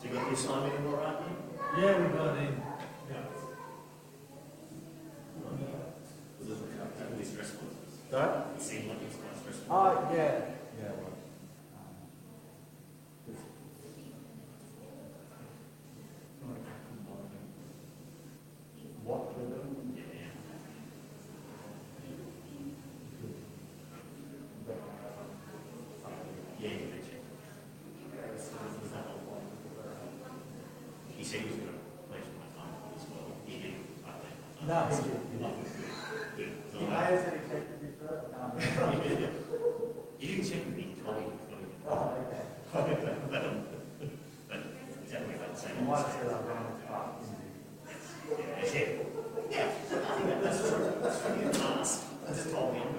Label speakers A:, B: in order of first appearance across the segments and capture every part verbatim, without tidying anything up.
A: You got the assignment in all right?
B: Yeah, we got in.
A: Yeah. Was it really stressful?
B: Sorry?
A: It seemed like it was quite stressful.
B: Oh, yeah. Yeah, well. What we're doing?
A: Yeah. Yeah, you mentioned. He said he was going to play for my time as well. He didn't. I think.
B: No, he did.
A: Good. So,
B: He
A: uh,
B: may have said he checked with me first. No,
A: He didn't check with me. He told me.
B: Oh, okay.
A: But, um, but exactly like the same.
B: He might have said I'm going to park.
A: Yeah, yeah. Yeah. I think that's true. That's true. You didn't ask. I just told him.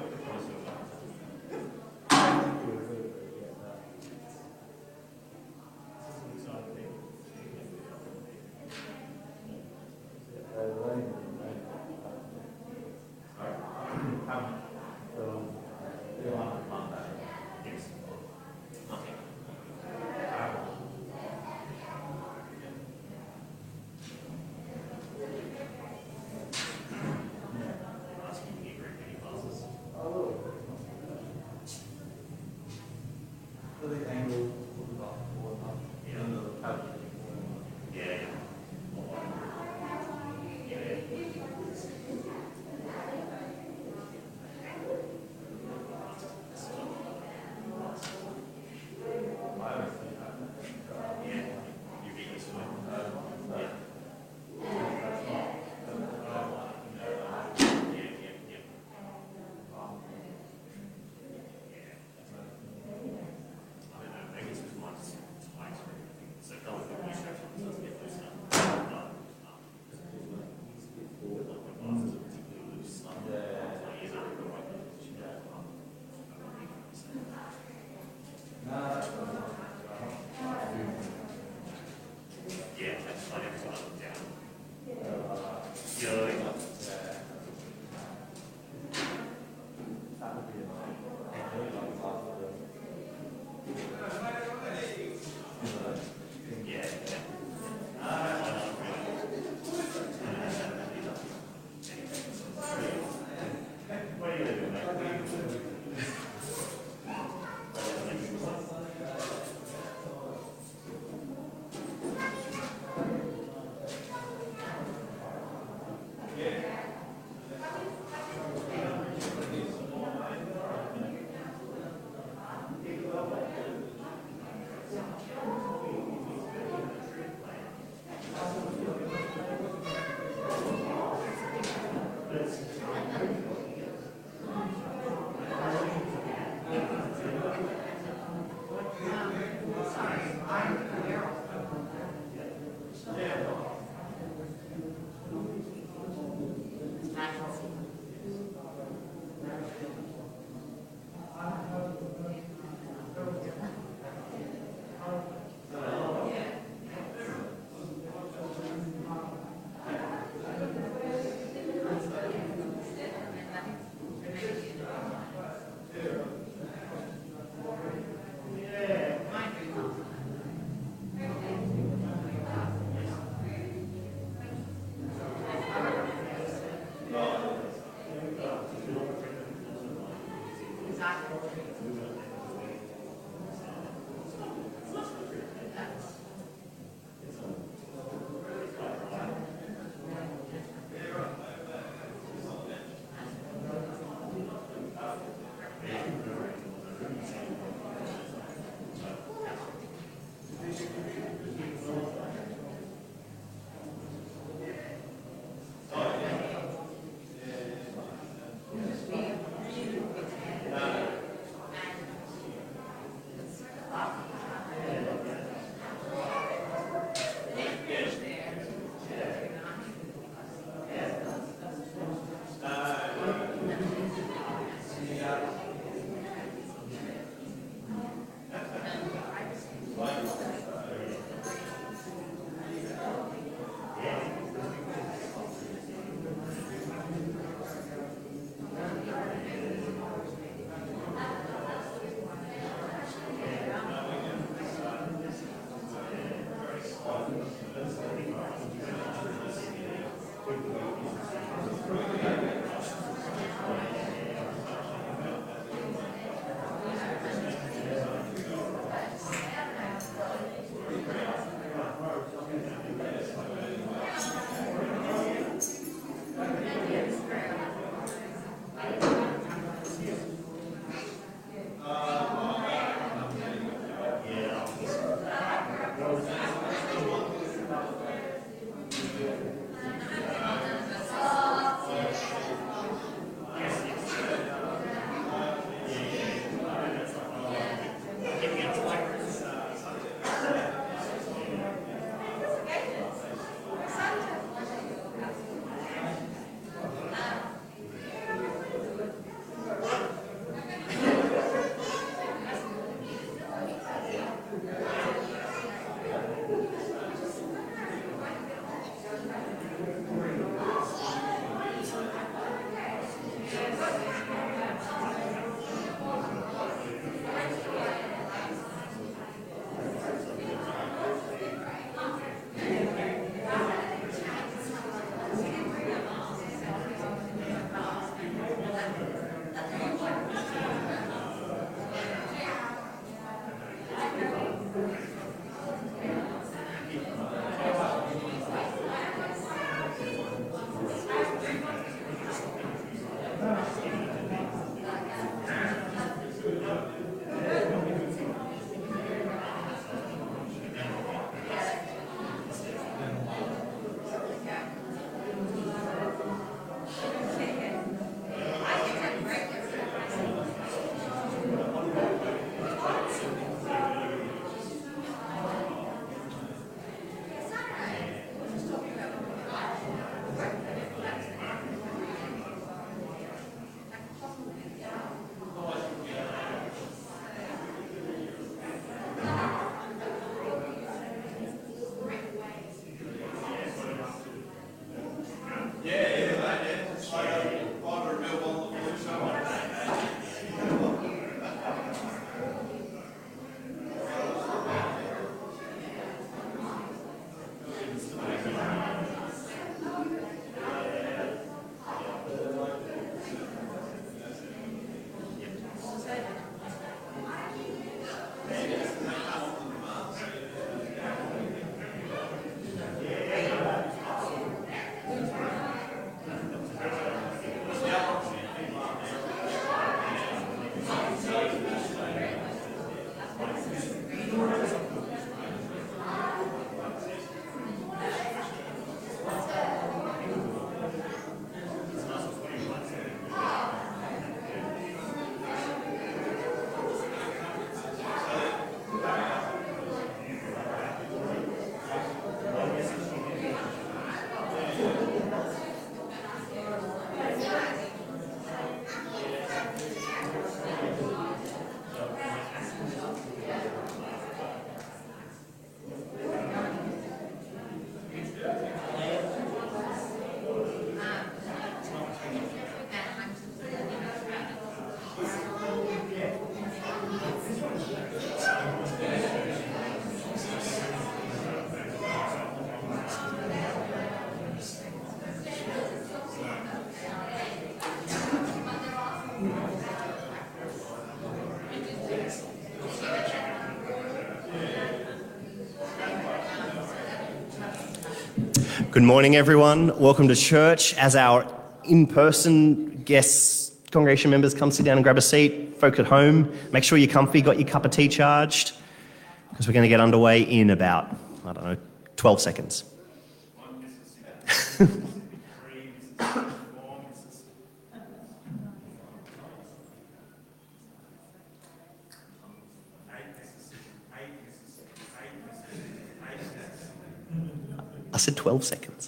A: Good morning, everyone. Welcome to church. As our in-person guests, congregation members, come sit down and grab a seat. Folk at home, make sure you're comfy, got your cup of tea charged, because we're going to get underway in about, I don't know, twelve seconds. I said twelve seconds.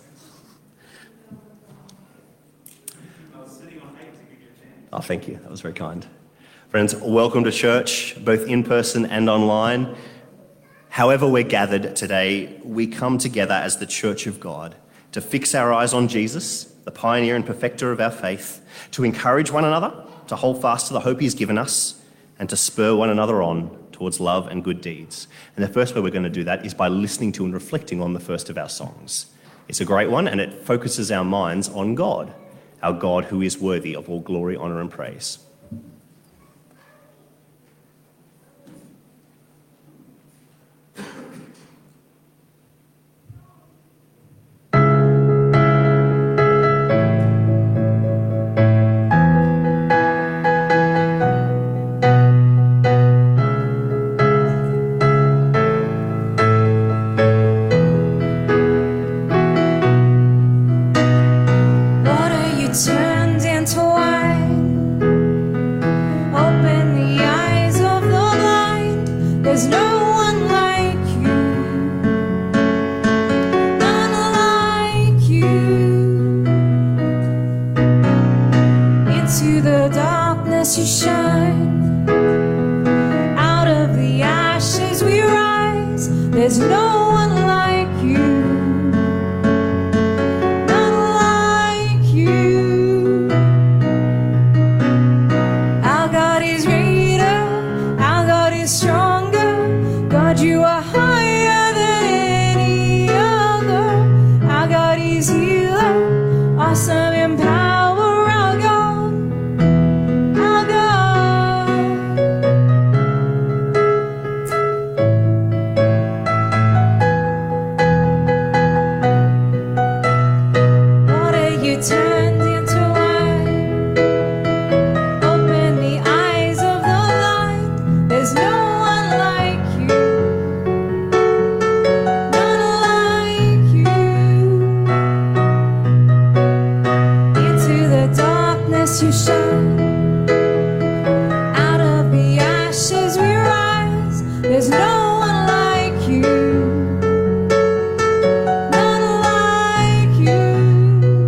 A: Oh, thank you. That was very kind. Friends, welcome to church, both in person and online. However we're gathered today, we come together as the Church of God to fix our eyes on Jesus, the pioneer and perfecter of our faith, to encourage one another, to hold fast to the hope he's given us, and to spur one another on towards love and good deeds. And the first way we're going to do that is by listening to and reflecting on the first of our songs. It's a great one, and it focuses our minds on God, our God who is worthy of all glory, honour and praise.
C: You shine. Out of the ashes we rise. There's no one like you. None like you. Our God is greater. Our God is stronger. God, you are higher than any other. Our God is healer. Awesome in power. You shine. Out of the ashes we rise. There's no one like you. None like you.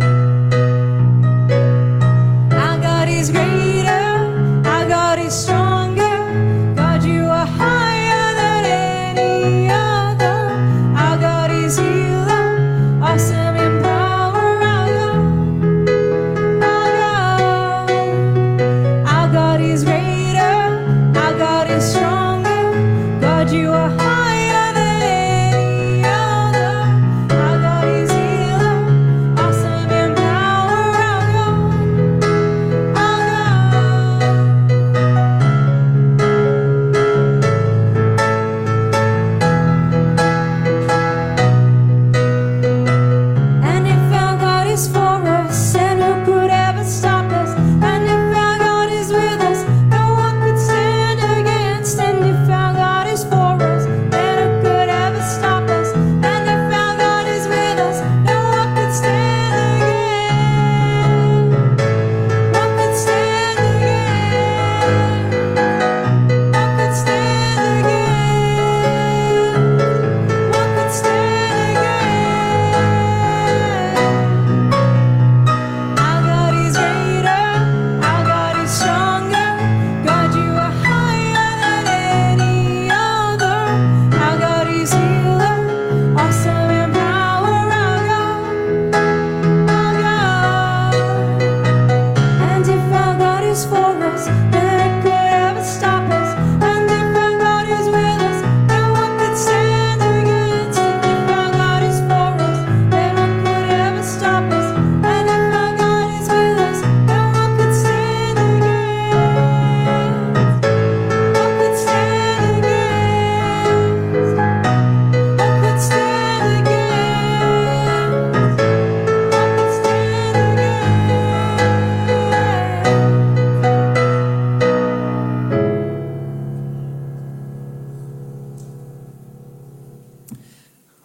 C: Our God is greater. Our God is stronger. God, you are higher than any other. Our God is healer. Awesome in power. You are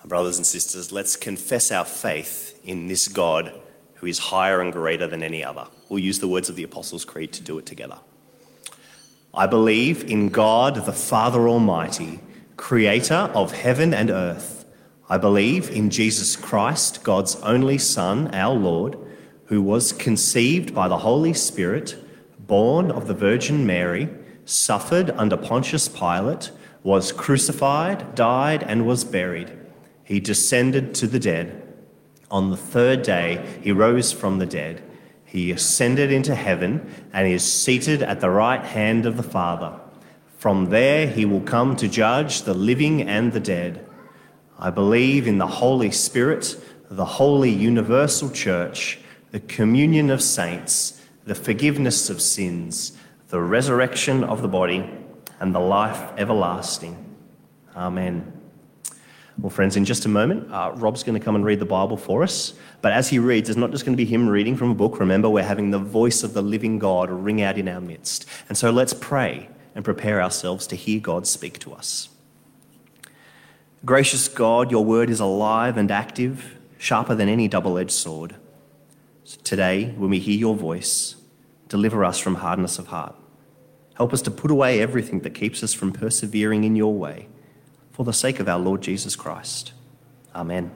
A: Brothers and sisters, let's confess our faith in this God who is higher and greater than any other. We'll use the words of the Apostles' Creed to do it together. I believe in God, the Father Almighty, creator of heaven and earth. I believe in Jesus Christ, God's only Son, our Lord, who was conceived by the Holy Spirit, born of the Virgin Mary, suffered under Pontius Pilate, was crucified, died, and was buried. He descended to the dead. On the third day, he rose from the dead. He ascended into heaven and is seated at the right hand of the Father. From there, he will come to judge the living and the dead. I believe in the Holy Spirit, the holy universal church, the communion of saints, the forgiveness of sins, the resurrection of the body, and the life everlasting. Amen. Well, friends, in just a moment, uh, Rob's going to come and read the Bible for us. But as he reads, it's not just going to be him reading from a book. Remember, we're having the voice of the living God ring out in our midst. And so let's pray and prepare ourselves to hear God speak to us. Gracious God, your word is alive and active, sharper than any double-edged sword. So today, when we hear your voice, deliver us from hardness of heart. Help us to put away everything that keeps us from persevering in your way, for the sake of our Lord Jesus Christ. Amen.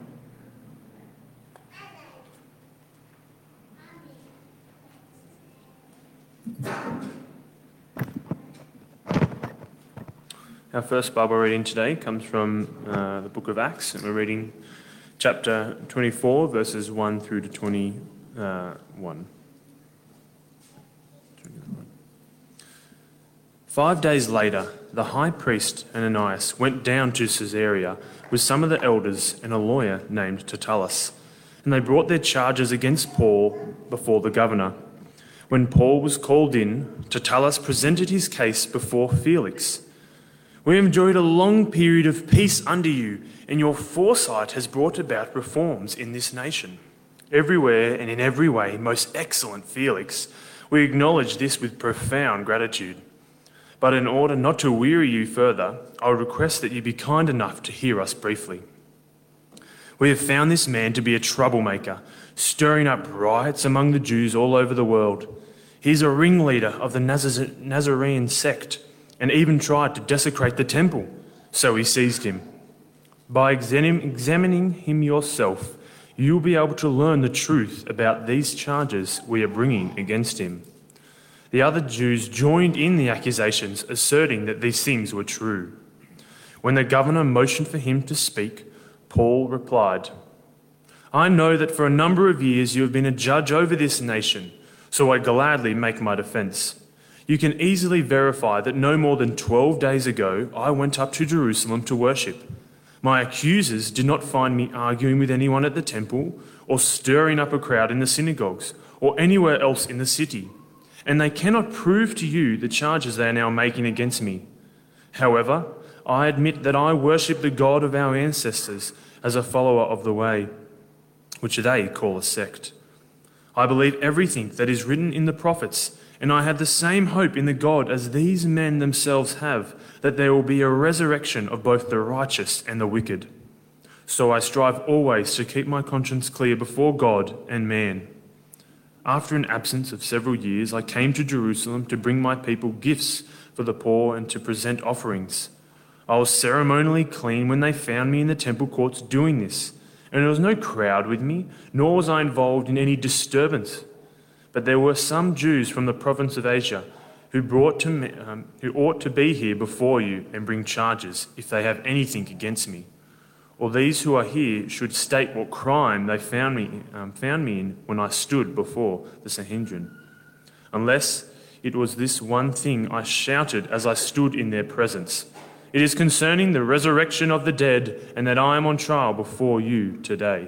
D: Our first Bible reading today comes from uh, the book of Acts, and we're reading chapter twenty-four, verses one through to twenty-one. Five days later, the high priest Ananias went down to Caesarea with some of the elders and a lawyer named Tertullus, and they brought their charges against Paul before the governor. When Paul was called in, Tertullus presented his case before Felix. We have enjoyed a long period of peace under you, and your foresight has brought about reforms in this nation. Everywhere and in every way, most excellent Felix, we acknowledge this with profound gratitude. But in order not to weary you further, I would request that you be kind enough to hear us briefly. We have found this man to be a troublemaker, stirring up riots among the Jews all over the world. He is a ringleader of the Naz- Nazarene sect and even tried to desecrate the temple, so we seized him. By exam- examining him yourself, you will be able to learn the truth about these charges we are bringing against him. The other Jews joined in the accusations, asserting that these things were true. When the governor motioned for him to speak, Paul replied, I know that for a number of years you have been a judge over this nation, so I gladly make my defense. You can easily verify that no more than twelve days ago I went up to Jerusalem to worship. My accusers did not find me arguing with anyone at the temple or stirring up a crowd in the synagogues or anywhere else in the city. And they cannot prove to you the charges they are now making against me. However, I admit that I worship the God of our ancestors as a follower of the way, which they call a sect. I believe everything that is written in the prophets, and I have the same hope in the God as these men themselves have, that there will be a resurrection of both the righteous and the wicked. So I strive always to keep my conscience clear before God and man. After an absence of several years, I came to Jerusalem to bring my people gifts for the poor and to present offerings. I was ceremonially clean when they found me in the temple courts doing this, and there was no crowd with me, nor was I involved in any disturbance. But there were some Jews from the province of Asia who brought to me, um, who ought to be here before you and bring charges if they have anything against me. Or these who are here should state what crime they found me, um, found me in when I stood before the Sanhedrin. Unless it was this one thing I shouted as I stood in their presence. It is concerning the resurrection of the dead, and that I am on trial before you today.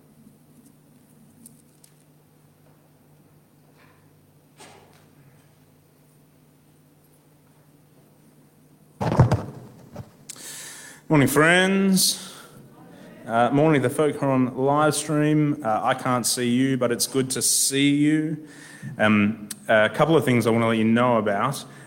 E: Morning, friends. Uh, morning, the folk who are on live stream. Uh, I can't see you, but it's good to see you. Um, a couple of things I want to let you know about.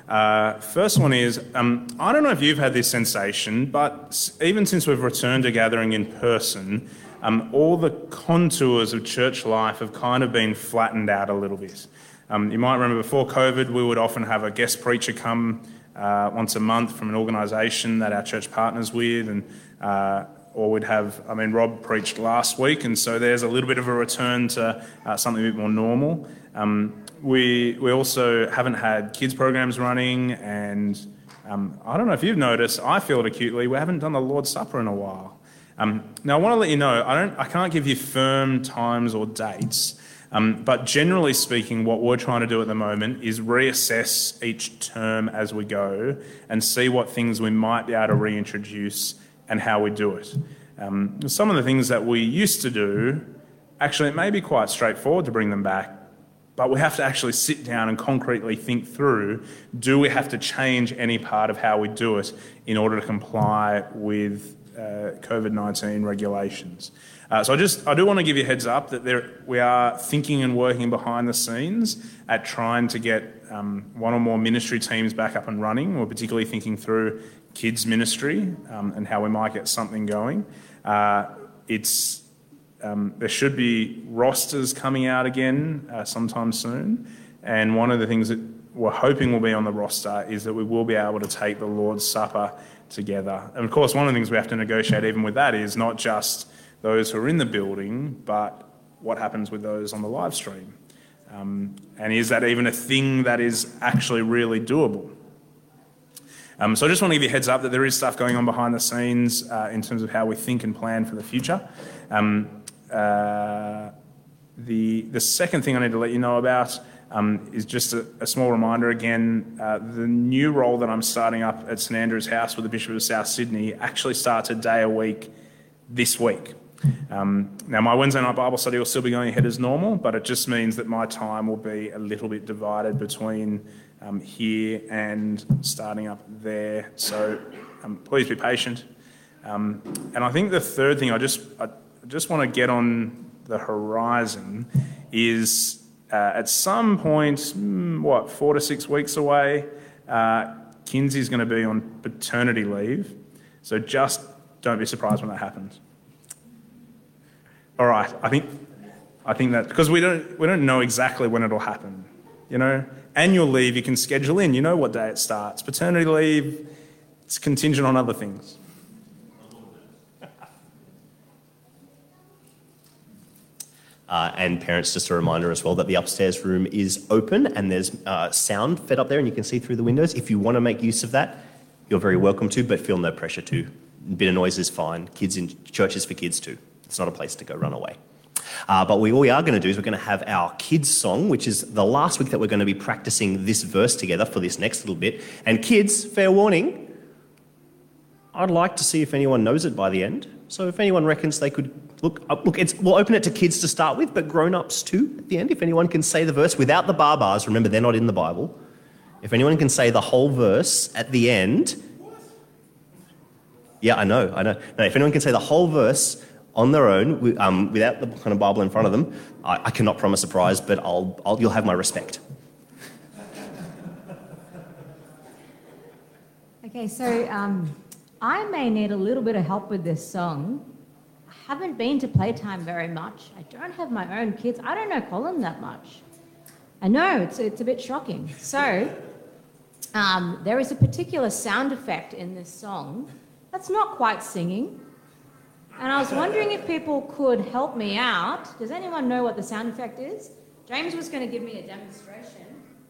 E: Uh, first one is, um, I don't know if you've had this sensation, but s- even since we've returned to gathering in person, um, all the contours of church life have kind of been flattened out a little bit. Um, you might remember before COVID, we would often have a guest preacher come uh, once a month from an organisation that our church partners with, and uh, or we'd have, I mean, Rob preached last week, and so there's a little bit of a return to uh, something a bit more normal. Um, we we also haven't had kids programs running, and um, I don't know if you've noticed, I feel it acutely, we haven't done the Lord's Supper in a while. Um, now, I want to let you know, I don't, I can't give you firm times or dates, um, but generally speaking, what we're trying to do at the moment is reassess each term as we go and see what things we might be able to reintroduce and how we do it. Um, some of the things that we used to do, actually it may be quite straightforward to bring them back, but we have to actually sit down and concretely think through, do we have to change any part of how we do it in order to comply with uh, COVID nineteen regulations? Uh, so I just, I do want to give you a heads up that there, we are thinking and working behind the scenes at trying to get um, one or more ministry teams back up and running. We're particularly thinking through kids ministry um, and how we might get something going. Uh, it's um, there should be rosters coming out again uh, sometime soon, and one of the things that we're hoping will be on the roster is that we will be able to take the Lord's Supper together. And of course, one of the things we have to negotiate even with that is not just those who are in the building, but what happens with those on the live stream. Um, and is that even a thing that is actually really doable? Um, so I just want to give you a heads up that there is stuff going on behind the scenes uh, in terms of how we think and plan for the future. Um, uh, the, the second thing I need to let you know about um, is just a, a small reminder again, uh, the new role that I'm starting up at St Andrew's House with the Bishop of South Sydney actually starts a day a week this week. Um, now, my Wednesday night Bible study will still be going ahead as normal, but it just means that my time will be a little bit divided between um, here and starting up there. So um, please be patient. Um, and I think the third thing I just I just want to get on the horizon is uh, at some point, mm, what, four to six weeks away, uh, Kinsey's going to be on paternity leave. So just don't be surprised when that happens. All right, I think I think that because we don't we don't know exactly when it'll happen. You know, annual leave you can schedule in. You know what day it starts. Paternity leave, it's contingent on other things.
A: Uh, and parents, just a reminder as well that the upstairs room is open and there's uh, sound fed up there and you can see through the windows. If you want to make use of that, you're very welcome to, but feel no pressure to. A bit of noise is fine. Kids in churches for kids too. It's not a place to go run away. Uh, but we, what we are going to do is we're going to have our kids song, which is the last week that we're going to be practicing this verse together for this next little bit. And kids, fair warning, I'd like to see if anyone knows it by the end. So if anyone reckons they could look up, look, it's, we'll open it to kids to start with, but grown-ups too at the end. If anyone can say the verse without the bar bars, remember they're not in the Bible. If anyone can say the whole verse at the end. Yeah, I know, I know. No, if anyone can say the whole verse on their own, um, without the kind of Bible in front of them, I, I cannot promise a prize, but I'll, I'll, you'll have my respect.
F: Okay, so um, I may need a little bit of help with this song. I haven't been to Playtime very much. I don't have my own kids. I don't know Colin that much. I know, it's, it's a bit shocking. So um, there is a particular sound effect in this song that's not quite singing. And I was wondering if people could help me out. Does anyone know what the sound effect is? James was going to give me a demonstration.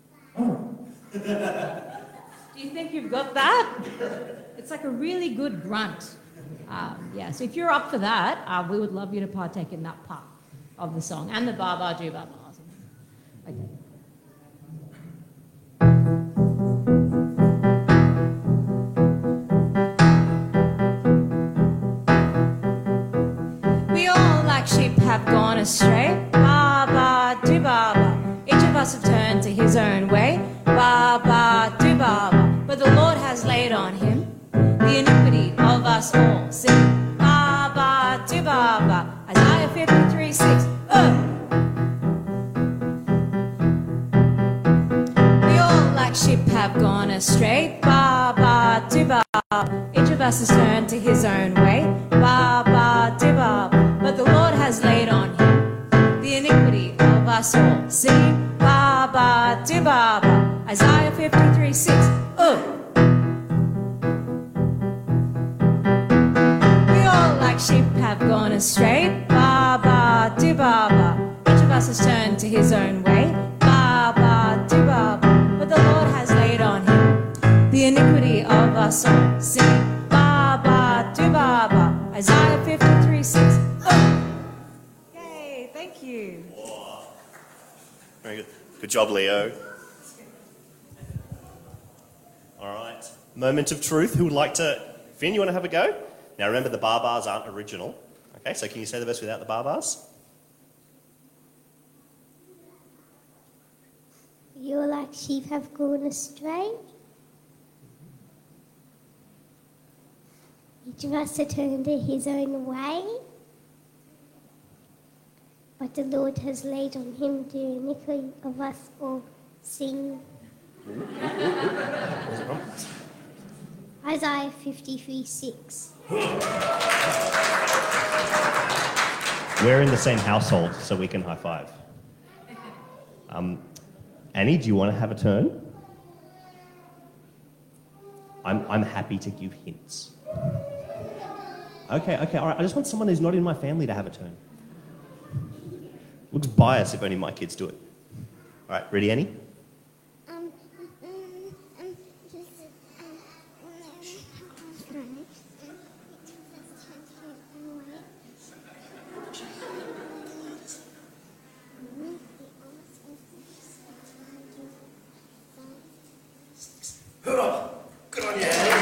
F: Do you think you've got that? It's like a really good grunt. Um, yeah, so if you're up for that, uh, we would love you to partake in that part of the song and the ba ba do ba bars. Okay.
C: We all like sheep have gone astray. Ba ba do ba ba. Each of us have turned to his own way. Ba ba do ba ba. But the Lord has laid on him the iniquity of us all. Sing ba ba do ba ba. Isaiah fifty-three six. Uh. We all like sheep have gone astray. Ba ba do ba. Each of us has turned to his own way. Ba ba do ba. But the Lord has laid on him the iniquity of us all. Sing ba ba do ba ba. Isaiah fifty-three six. Oh. We all like sheep have gone astray. Ba ba do ba ba. Each of us has turned to his own way. Ba ba do ba ba. But the Lord has laid on him the iniquity of us all. Sing ba ba do ba ba. Isaiah fifty-three six. Oh. Yay! Thank you.
A: Very good. Good job, Leo. All right. Moment of truth. Who would like to? Finn, you want to have a go? Now remember, the bar bars aren't original. Okay, so can you say the verse without the bar bars?
G: You like sheep have gone astray. Each of us has turned to his own way. But the Lord has laid on him the iniquity of us all. Sing. Isaiah fifty-three six.
A: We're in the same household, so we can high five. Um, Annie, do you want to have a turn? I'm, I'm happy to give hints. Okay, okay, all right. I just want someone who's not in my family to have a turn. Looks biased if only my kids do it. All right, ready, Annie?
G: Um, um, um, just, um, um,
A: Good on you, Annie.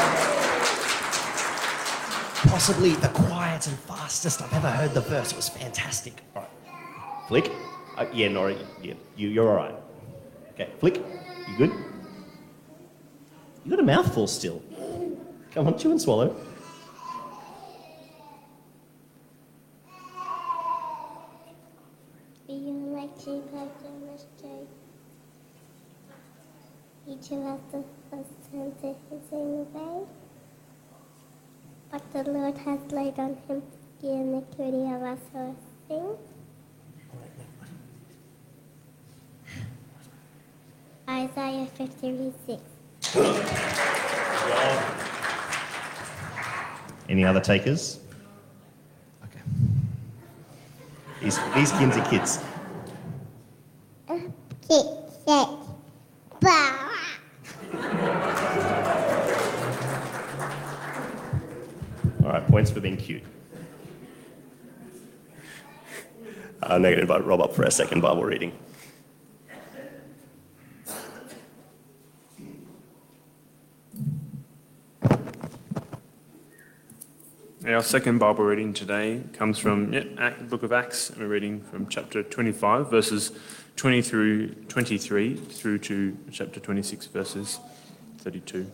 A: Possibly the quietest and fastest I've ever heard the verse. It was fantastic. All right. Flick? Uh, yeah, Nora, yeah, you, you're all right. Okay, Flick, you good? You got a mouthful still. Come on, chew and swallow.
G: you like sheep have gone astray. Each of us has turned to his own way. But the Lord has laid on him the iniquity of us all. Sing. Isaiah fifty-three six.
A: Any other takers? Okay. These, these kids are kids.
G: Get set. Bah.
A: All right, points for being cute. I'm now going to invite Rob up for our second Bible reading.
D: Our second Bible reading today comes from yeah, the book of Acts, and we're reading from chapter twenty-five, verses twenty through twenty-three, through to chapter twenty-six, verses thirty-two.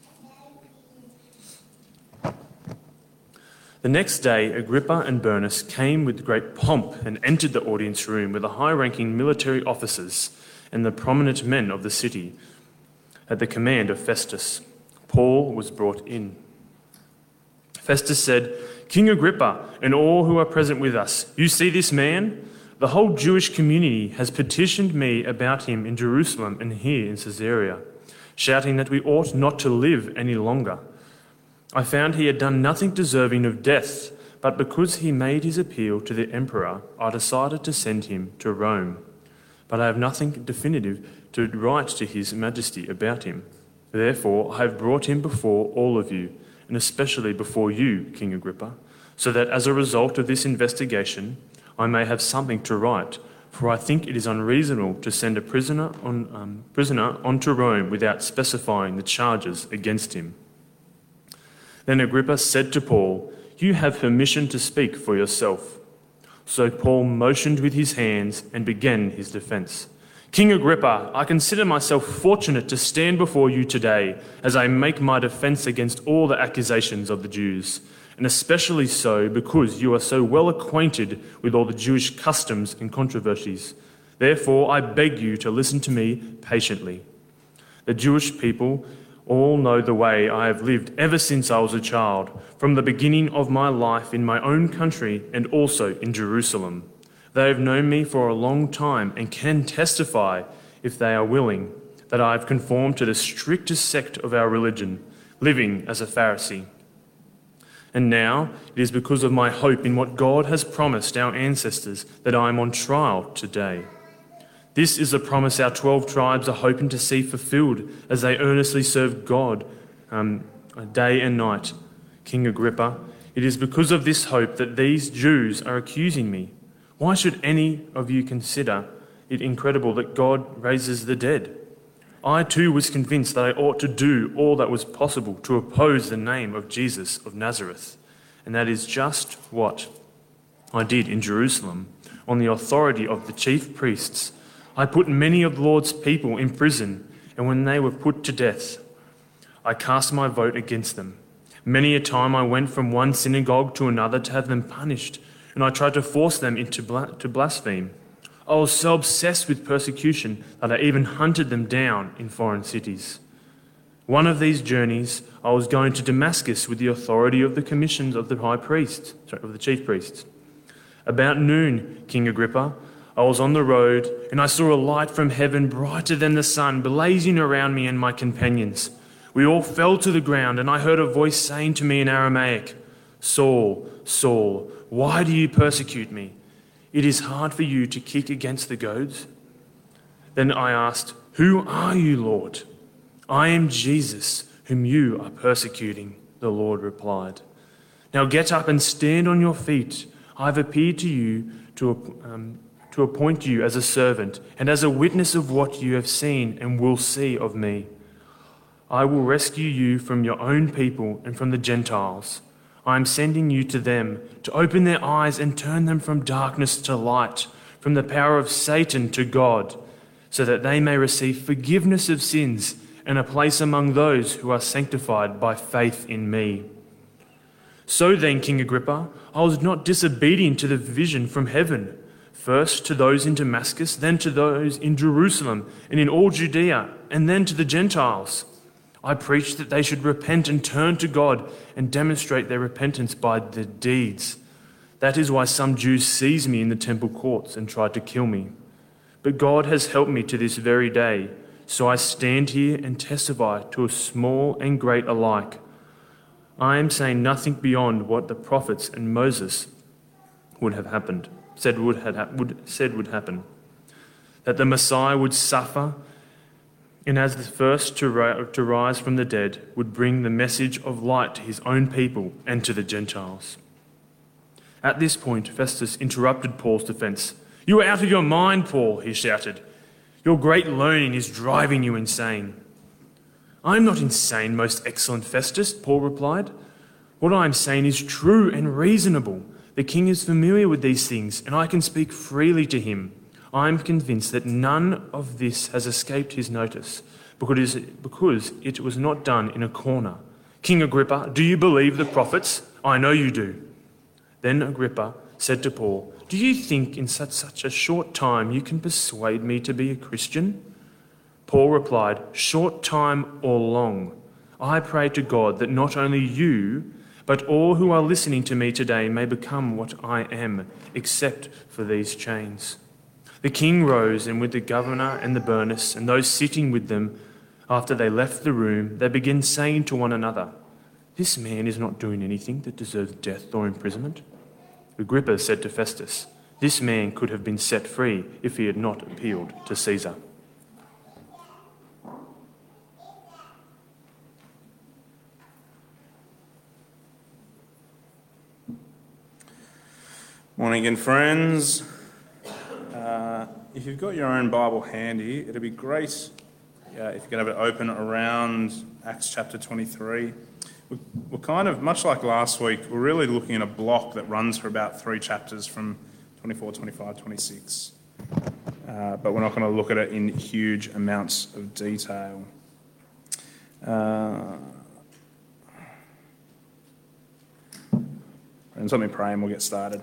D: The next day, Agrippa and Bernice came with great pomp and entered the audience room with the high-ranking military officers and the prominent men of the city. At the command of Festus, Paul was brought in. Festus said, "King Agrippa and all who are present with us, you see this man? The whole Jewish community has petitioned me about him in Jerusalem and here in Caesarea, shouting that we ought not to live any longer. I found he had done nothing deserving of death, but because he made his appeal to the emperor, I decided to send him to Rome. But I have nothing definitive to write to his majesty about him. Therefore, I have brought him before all of you, and especially before you, King Agrippa, so that as a result of this investigation, I may have something to write, for I think it is unreasonable to send a prisoner on um, prisoner onto Rome without specifying the charges against him." Then Agrippa said to Paul, "You have permission to speak for yourself." So Paul motioned with his hands and began his defense. "King Agrippa, I consider myself fortunate to stand before you today as I make my defense against all the accusations of the Jews, and especially so because you are so well acquainted with all the Jewish customs and controversies. Therefore, I beg you to listen to me patiently. The Jewish people all know the way I have lived ever since I was a child, from the beginning of my life in my own country and also in Jerusalem. They have known me for a long time and can testify, if they are willing, that I have conformed to the strictest sect of our religion, living as a Pharisee. And now it is because of my hope in what God has promised our ancestors that I am on trial today. This is a promise our twelve tribes are hoping to see fulfilled as they earnestly serve God um, day and night. King Agrippa, it is because of this hope that these Jews are accusing me. Why should any of you consider it incredible that God raises the dead? I too was convinced that I ought to do all that was possible to oppose the name of Jesus of Nazareth. And that is just what I did in Jerusalem. On the authority of the chief priests, I put many of the Lord's people in prison, and when they were put to death, I cast my vote against them. Many a time I went from one synagogue to another to have them punished, and I tried to force them into bla- to blaspheme. I was so obsessed with persecution that I even hunted them down in foreign cities. One of these journeys, I was going to Damascus with the authority of the commissions of the high priest, sorry, of the chief priests. About noon, King Agrippa, I was on the road, and I saw a light from heaven brighter than the sun, blazing around me and my companions. We all fell to the ground, and I heard a voice saying to me in Aramaic, "Saul, Saul, why do you persecute me? It is hard for you to kick against the goads." Then I asked, "Who are you, Lord?" "I am Jesus, whom you are persecuting," the Lord replied. "Now get up and stand on your feet. I have appeared to you to, um, to appoint you as a servant and as a witness of what you have seen and will see of me. I will rescue you from your own people and from the Gentiles. I am sending you to them to open their eyes and turn them from darkness to light, from the power of Satan to God, so that they may receive forgiveness of sins and a place among those who are sanctified by faith in me." So then, King Agrippa, I was not disobedient to the vision from heaven, first to those in Damascus, then to those in Jerusalem and in all Judea, and then to the Gentiles. I preached that they should repent and turn to God and demonstrate their repentance by their deeds. That is why some Jews seized me in the temple courts and tried to kill me. But God has helped me to this very day, so I stand here and testify to a small and great alike. I am saying nothing beyond what the prophets and Moses would have happened, said would, had, would, said would happen, that the Messiah would suffer, and as the first to, ri- to rise from the dead, would bring the message of light to his own people and to the Gentiles. At this point, Festus interrupted Paul's defense. "You are out of your mind, Paul," he shouted. "Your great learning is driving you insane." "I am not insane, most excellent Festus," Paul replied. "What I am saying is true and reasonable. The king is familiar with these things, and I can speak freely to him. I am convinced that none of this has escaped his notice, because because it was not done in a corner. King Agrippa, do you believe the prophets? I know you do." Then Agrippa said to Paul, "Do you think in such, such a short time you can persuade me to be a Christian?" Paul replied, "Short time or long, I pray to God that not only you, but all who are listening to me today may become what I am, except for these chains." The king rose, and with the governor and the Bernice and those sitting with them, after they left the room, they began saying to one another, "This man is not doing anything that deserves death or imprisonment." Agrippa said to Festus, "This man could have been set free if he had not appealed to Caesar."
E: Morning again, friends. Uh, if you've got your own Bible handy, it'd be great uh, if you could have it open around Acts chapter twenty-three. We're, we're kind of, much like last week, we're really looking at a block that runs for about three chapters from twenty-four, twenty-five, twenty-six. Uh, but we're not going to look at it in huge amounts of detail. Uh, friends, let me pray and we'll get started.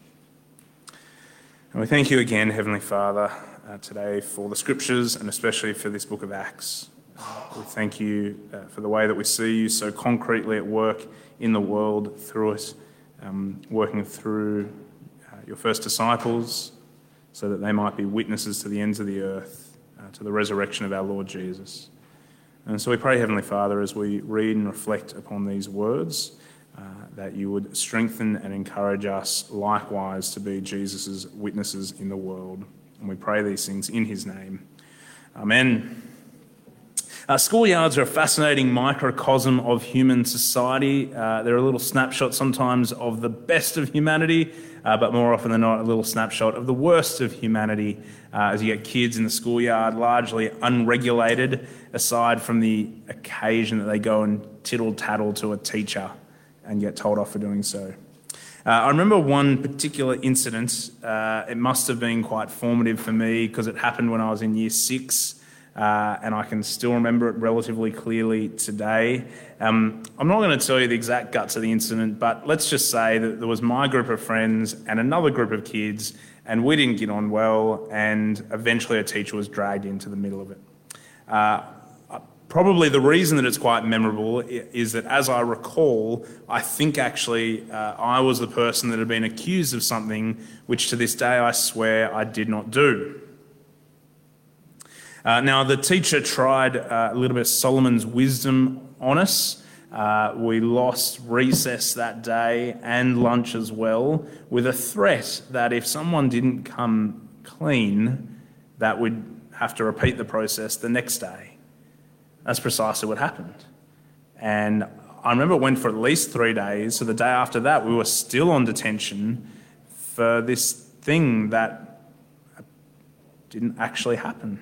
E: And we thank you again, Heavenly Father, uh, today for the Scriptures and especially for this book of Acts. We thank you uh, for the way that we see you so concretely at work in the world through it, um, working through uh, your first disciples so that they might be witnesses to the ends of the earth, uh, to the resurrection of our Lord Jesus. And so we pray, Heavenly Father, as we read and reflect upon these words, uh, that you would strengthen and encourage us likewise to be Jesus' witnesses in the world. And we pray these things in his name. Amen. Uh, schoolyards are a fascinating microcosm of human society. Uh, they're a little snapshot sometimes of the best of humanity, uh, but more often than not, a little snapshot of the worst of humanity uh, as you get kids in the schoolyard, largely unregulated, aside from the occasion that they go and tittle-tattle to a teacher and get told off for doing so. Uh, I remember one particular incident. Uh, it must have been quite formative for me because it happened when I was in year six. Uh, and I can still remember it relatively clearly today. Um, I'm not going to tell you the exact guts of the incident, but let's just say that there was my group of friends and another group of kids, and we didn't get on well, and eventually a teacher was dragged into the middle of it. Uh, probably the reason that it's quite memorable is that, as I recall, I think actually uh, I was the person that had been accused of something which to this day I swear I did not do. Uh, now, the teacher tried uh, a little bit of Solomon's wisdom on us. Uh, we lost recess that day and lunch as well, with a threat that if someone didn't come clean, that we'd have to repeat the process the next day. That's precisely what happened. And I remember it went for at least three days, so the day after that we were still on detention for this thing that didn't actually happen.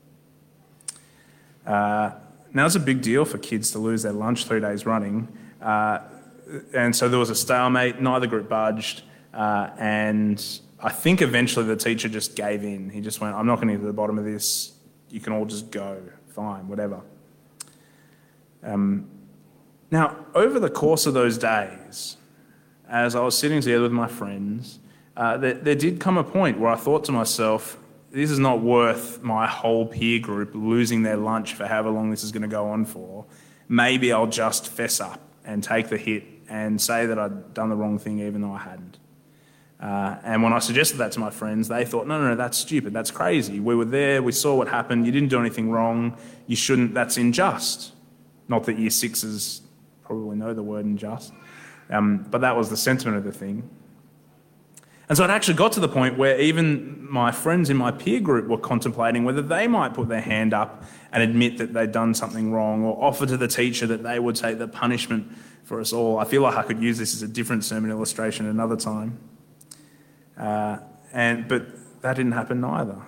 E: Uh, now, it's a big deal for kids to lose their lunch three days running. Uh, and so there was a stalemate, neither group budged. Uh, and I think eventually the teacher just gave in. He just went, I'm not going to get to the bottom of this. You can all just go. Fine, whatever. Um, now, over the course of those days, as I was sitting together with my friends, uh, there, there did come a point where I thought to myself, this is not worth my whole peer group losing their lunch for however long this is going to go on for. Maybe I'll just fess up and take the hit and say that I'd done the wrong thing even though I hadn't. Uh, and when I suggested that to my friends, they thought, no, no, no, that's stupid, that's crazy. We were there, we saw what happened, you didn't do anything wrong, you shouldn't, that's unjust. Not that year sixes probably know the word unjust, um, but that was the sentiment of the thing. And so it actually got to the point where even my friends in my peer group were contemplating whether they might put their hand up and admit that they'd done something wrong, or offer to the teacher that they would take the punishment for us all. I feel like I could use this as a different sermon illustration another time. Uh, and but that didn't happen neither.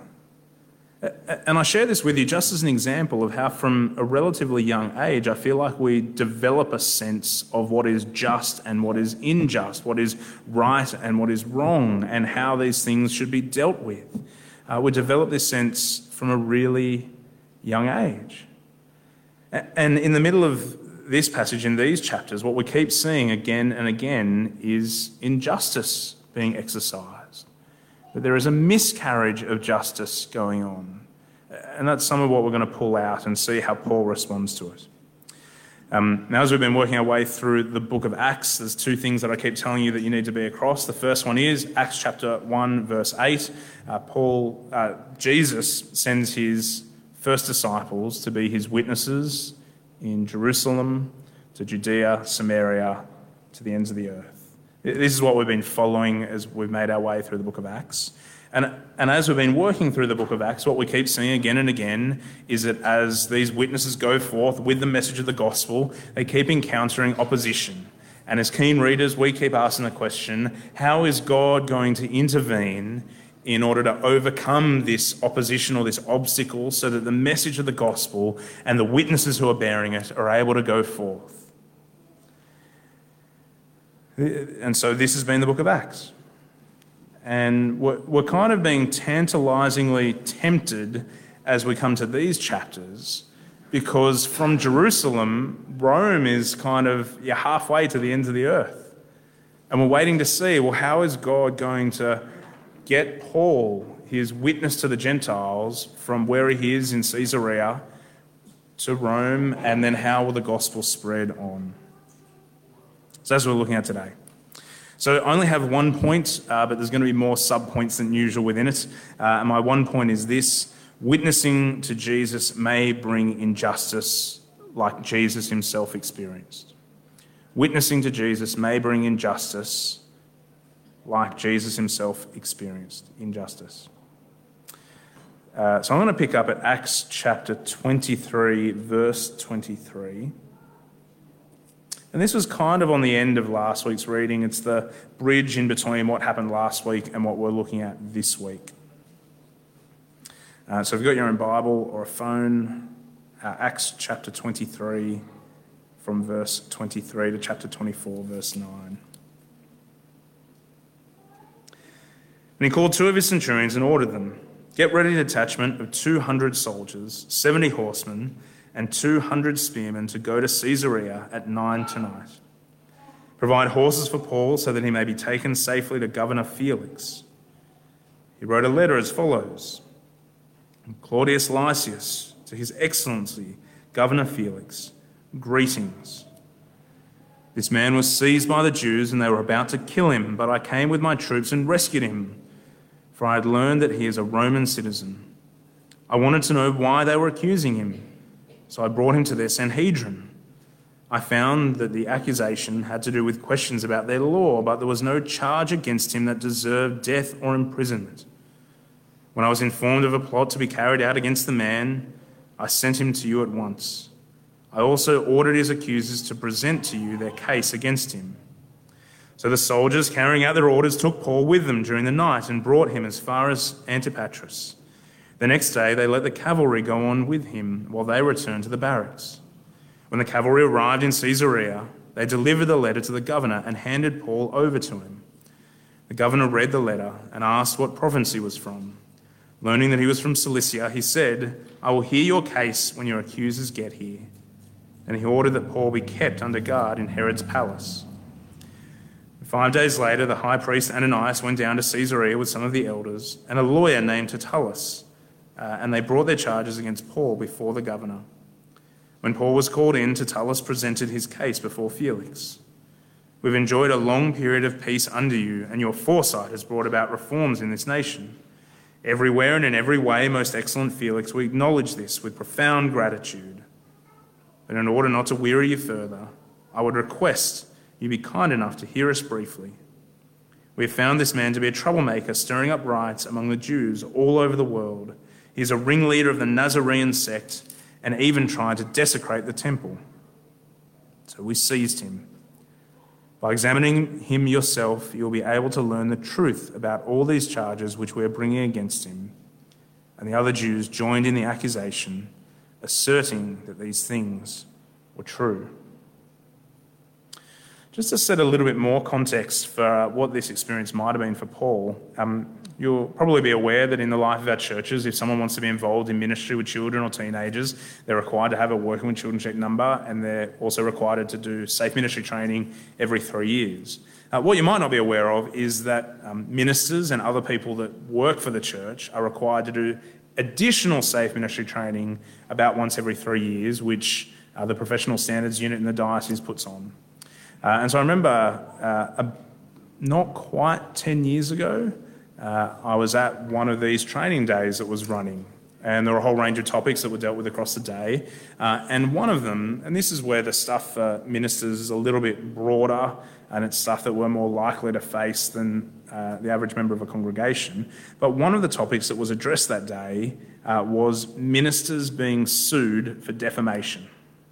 E: And I share this with you just as an example of how from a relatively young age, I feel like we develop a sense of what is just and what is unjust, what is right and what is wrong, and how these things should be dealt with. Uh, we develop this sense from a really young age. And in the middle of this passage, in these chapters, what we keep seeing again and again is injustice being exercised. That there is a miscarriage of justice going on. And that's some of what we're going to pull out and see how Paul responds to it. Um, now, as we've been working our way through the book of Acts, there's two things that I keep telling you that you need to be across. The first one is Acts chapter one, verse eight. Uh, Paul, uh, Jesus sends his first disciples to be his witnesses in Jerusalem, to Judea, Samaria, to the ends of the earth. This is what we've been following as we've made our way through the book of Acts. And, and as we've been working through the book of Acts, what we keep seeing again and again is that as these witnesses go forth with the message of the gospel, they keep encountering opposition. And as keen readers, we keep asking the question, how is God going to intervene in order to overcome this opposition or this obstacle so that the message of the gospel and the witnesses who are bearing it are able to go forth? And so this has been the book of Acts. And we're, we're kind of being tantalizingly tempted as we come to these chapters, because from Jerusalem, Rome is kind of you're halfway to the ends of the earth. And we're waiting to see, well, how is God going to get Paul, his witness to the Gentiles, from where he is in Caesarea to Rome, and then how will the gospel spread on? So that's what we're looking at today. So I only have one point, uh, but there's going to be more sub-points than usual within it. Uh, and my one point is this: witnessing to Jesus may bring injustice like Jesus himself experienced. Witnessing to Jesus may bring injustice like Jesus himself experienced injustice. Uh, so I'm going to pick up at Acts chapter twenty-three, verse twenty-three. And this was kind of on the end of last week's reading. It's the bridge in between what happened last week and what we're looking at this week. Uh, so if you've got your own Bible or a phone, uh, Acts chapter twenty-three, from verse twenty-three to chapter twenty-four, verse nine. And he called two of his centurions and ordered them, "Get ready a detachment of two hundred soldiers, seventy horsemen, and two hundred spearmen to go to Caesarea at nine tonight. Provide horses for Paul so that he may be taken safely to Governor Felix." He wrote a letter as follows: "Claudius Lysias, to his excellency, Governor Felix, greetings. This man was seized by the Jews and they were about to kill him, but I came with my troops and rescued him, for I had learned that he is a Roman citizen. I wanted to know why they were accusing him, so I brought him to their Sanhedrin. I found that the accusation had to do with questions about their law, but there was no charge against him that deserved death or imprisonment. When I was informed of a plot to be carried out against the man, I sent him to you at once. I also ordered his accusers to present to you their case against him." So the soldiers, carrying out their orders, took Paul with them during the night and brought him as far as Antipatris. The next day they let the cavalry go on with him while they returned to the barracks. When the cavalry arrived in Caesarea, they delivered the letter to the governor and handed Paul over to him. The governor read the letter and asked what province he was from. Learning that he was from Cilicia, he said, "I will hear your case when your accusers get here." And he ordered that Paul be kept under guard in Herod's palace. Five days later, the high priest Ananias went down to Caesarea with some of the elders and a lawyer named Tertullus, uh, and they brought their charges against Paul before the governor. When Paul was called in, Tertullus presented his case before Felix. "We've enjoyed a long period of peace under you, and your foresight has brought about reforms in this nation. Everywhere and in every way, most excellent Felix, we acknowledge this with profound gratitude. But in order not to weary you further, I would request you be kind enough to hear us briefly. We have found this man to be a troublemaker, stirring up riots among the Jews all over the world. He is a ringleader of the Nazarene sect and even tried to desecrate the temple. So we seized him. By examining him yourself, you will be able to learn the truth about all these charges which we are bringing against him." And the other Jews joined in the accusation, asserting that these things were true. Just to set a little bit more context for uh, what this experience might have been for Paul, um, you'll probably be aware that in the life of our churches, if someone wants to be involved in ministry with children or teenagers, they're required to have a Working with Children check number, and they're also required to do safe ministry training every three years. Uh, what you might not be aware of is that um, ministers and other people that work for the church are required to do additional safe ministry training about once every three years, which uh, the Professional Standards Unit in the diocese puts on. Uh, and so I remember uh, a, not quite ten years ago, uh, I was at one of these training days that was running, and there were a whole range of topics that were dealt with across the day. Uh, and one of them, and this is where the stuff for ministers is a little bit broader, and it's stuff that we're more likely to face than uh, the average member of a congregation. But one of the topics that was addressed that day uh, was ministers being sued for defamation.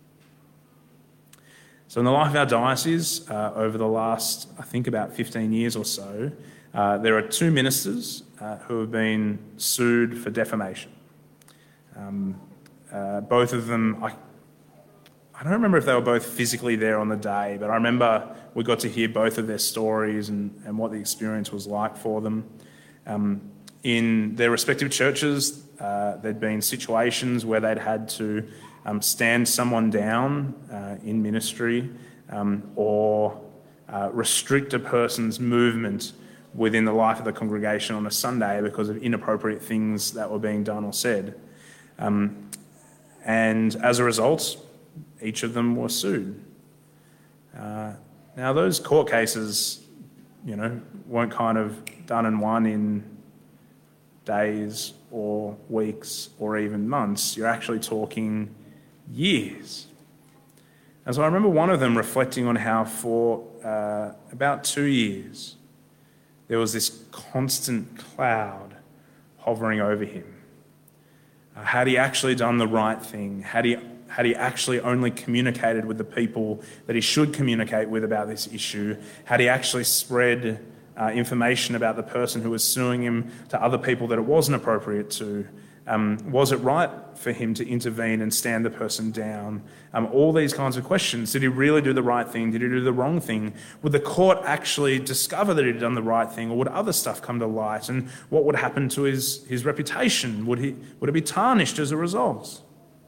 E: So in the life of our diocese, uh, over the last, I think, about fifteen years or so, uh, there are two ministers uh, who have been sued for defamation. Um, uh, both of them, I, I don't remember if they were both physically there on the day, but I remember we got to hear both of their stories and, and what the experience was like for them. Um, in their respective churches, uh, there'd been situations where they'd had to Um, stand someone down uh, in ministry um, or uh, restrict a person's movement within the life of the congregation on a Sunday because of inappropriate things that were being done or said. Um, and as a result, each of them were sued. Uh, now, those court cases, you know, weren't kind of done and won in days or weeks or even months. You're actually talking years. And so I remember one of them reflecting on how for uh, about two years, there was this constant cloud hovering over him. Uh, had he actually done the right thing? Had he, had he actually only communicated with the people that he should communicate with about this issue? Had he actually spread uh, information about the person who was suing him to other people that it wasn't appropriate to? Um, was it right for him to intervene and stand the person down? Um, all these kinds of questions. Did he really do the right thing? Did he do the wrong thing? Would the court actually discover that he'd done the right thing, or would other stuff come to light? And what would happen to his, his reputation? Would he would it be tarnished as a result?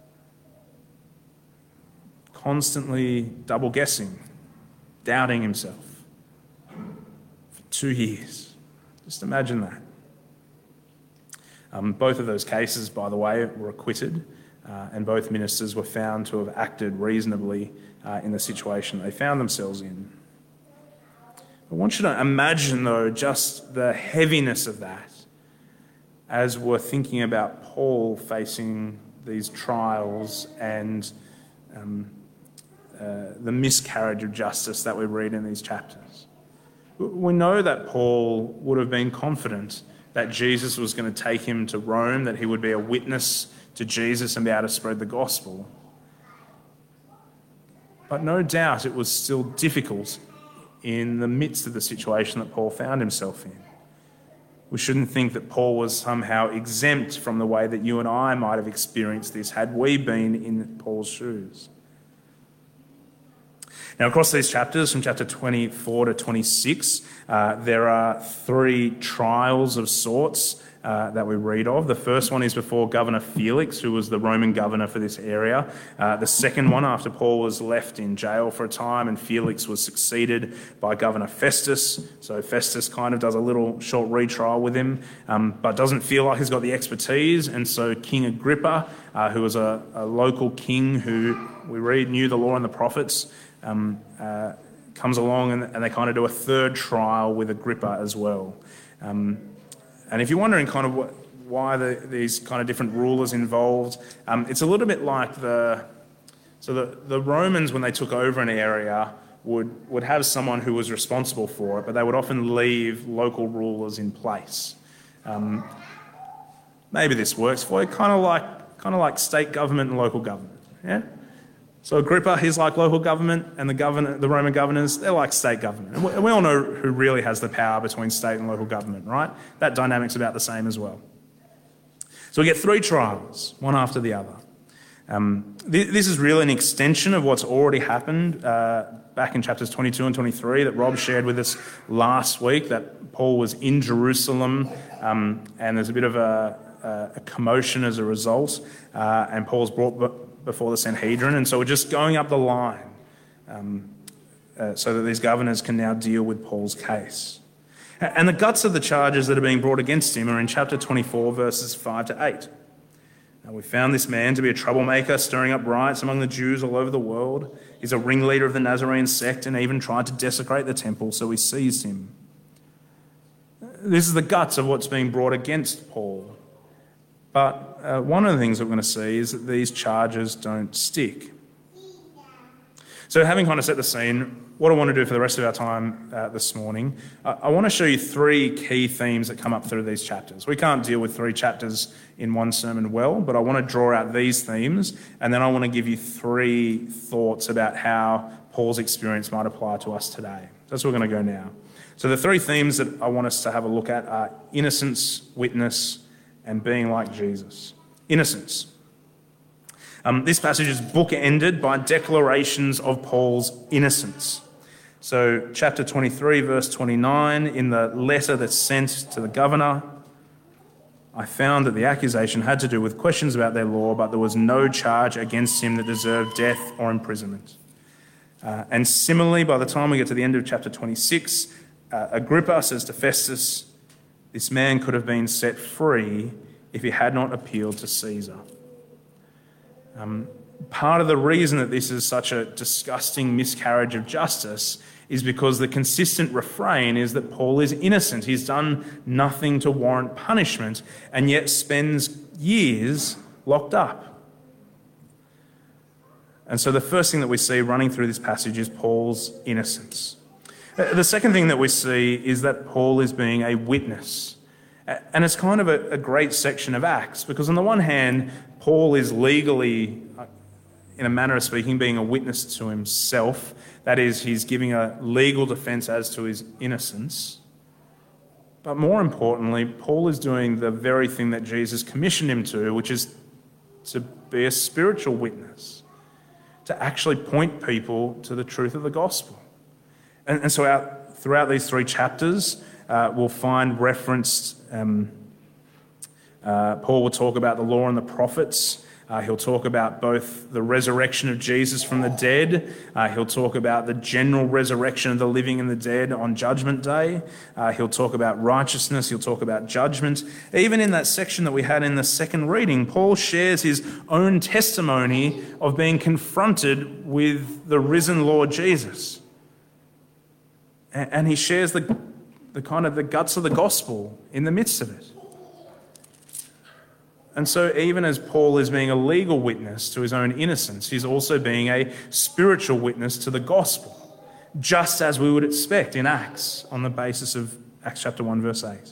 E: Constantly double guessing, doubting himself for two years. Just imagine that. Um, both of those cases, by the way, were acquitted, uh, and both ministers were found to have acted reasonably uh, in the situation they found themselves in. I want you to imagine, though, just the heaviness of that as we're thinking about Paul facing these trials and um, uh, the miscarriage of justice that we read in these chapters. We know that Paul would have been confident that Jesus was going to take him to Rome, that he would be a witness to Jesus and be able to spread the gospel. But no doubt it was still difficult in the midst of the situation that Paul found himself in. We shouldn't think that Paul was somehow exempt from the way that you and I might have experienced this had we been in Paul's shoes. Now, across these chapters, from chapter twenty-four to twenty-six, uh, there are three trials of sorts uh, that we read of. The first one is before Governor Felix, who was the Roman governor for this area. Uh, the second one, after Paul was left in jail for a time, and Felix was succeeded by Governor Festus. So Festus kind of does a little short retrial with him, um, but doesn't feel like he's got the expertise. And so King Agrippa, uh, who was a, a local king who we read knew the law and the prophets, Um, uh, comes along and, and they kind of do a third trial with Agrippa as well. Um, and if you're wondering kind of what, why the, these kind of different rulers involved, um, it's a little bit like the... So the, the Romans, when they took over an area, would, would have someone who was responsible for it, but they would often leave local rulers in place. Um, maybe this works for you, kind of like, kind of like state government and local government, yeah? So Agrippa, he's like local government, and the governor, the Roman governors, they're like state government. And we, and we all know who really has the power between state and local government, right? That dynamic's about the same as well. So we get three trials, one after the other. Um, th- this is really an extension of what's already happened uh, back in chapters twenty-two and twenty-three that Rob shared with us last week, that Paul was in Jerusalem, um, and there's a bit of a, a, a commotion as a result, uh, and Paul's brought... B- before the Sanhedrin, and so we're just going up the line um, uh, so that these governors can now deal with Paul's case. And the guts of the charges that are being brought against him are in chapter twenty-four, verses five to eight. Now, we found this man to be a troublemaker, stirring up riots among the Jews all over the world. He's a ringleader of the Nazarene sect and even tried to desecrate the temple, so we seized him. This is the guts of what's being brought against Paul. But uh, one of the things that we're going to see is that these charges don't stick. So having kind of set the scene, what I want to do for the rest of our time uh, this morning, uh, I want to show you three key themes that come up through these chapters. We can't deal with three chapters in one sermon well, but I want to draw out these themes, and then I want to give you three thoughts about how Paul's experience might apply to us today. That's where we're going to go now. So the three themes that I want us to have a look at are innocence, witness, and being like Jesus. Innocence. Um, this passage is bookended by declarations of Paul's innocence. So chapter twenty-three, verse twenty-nine, in the letter that's sent to the governor, I found that the accusation had to do with questions about their law, but there was no charge against him that deserved death or imprisonment. Uh, and similarly, by the time we get to the end of chapter twenty-six, uh, Agrippa says to Festus, this man could have been set free if he had not appealed to Caesar. Part of the reason that this is such a disgusting miscarriage of justice is because the consistent refrain is that Paul is innocent. He's done nothing to warrant punishment and yet spends years locked up. And so the first thing that we see running through this passage is Paul's innocence. The second thing that we see is that Paul is being a witness. And it's kind of a, a great section of Acts because on the one hand, Paul is legally, in a manner of speaking, being a witness to himself. That is, he's giving a legal defence as to his innocence. But more importantly, Paul is doing the very thing that Jesus commissioned him to, which is to be a spiritual witness, to actually point people to the truth of the gospel. And, and so out, throughout these three chapters, uh, we'll find referenced, um, uh, Paul will talk about the law and the prophets. Uh, he'll talk about both the resurrection of Jesus from the dead. Uh, he'll talk about the general resurrection of the living and the dead on Judgment Day. Uh, he'll talk about righteousness. He'll talk about judgment. Even in that section that we had in the second reading, Paul shares his own testimony of being confronted with the risen Lord Jesus. And, and he shares the, the kind of the guts of the gospel in the midst of it. And so even as Paul is being a legal witness to his own innocence, he's also being a spiritual witness to the gospel, just as we would expect in Acts on the basis of Acts chapter one, verse eight.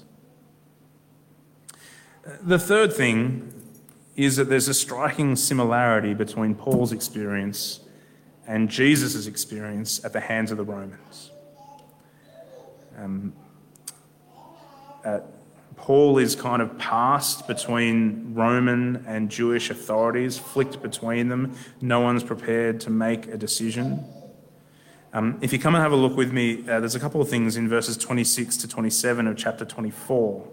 E: The third thing is that there's a striking similarity between Paul's experience and Jesus' experience at the hands of the Romans. Um, uh, Paul is kind of passed between Roman and Jewish authorities, flicked between them. No one's prepared to make a decision. Um, if you come and have a look with me, uh, there's a couple of things in verses twenty-six to twenty-seven of chapter twenty-four.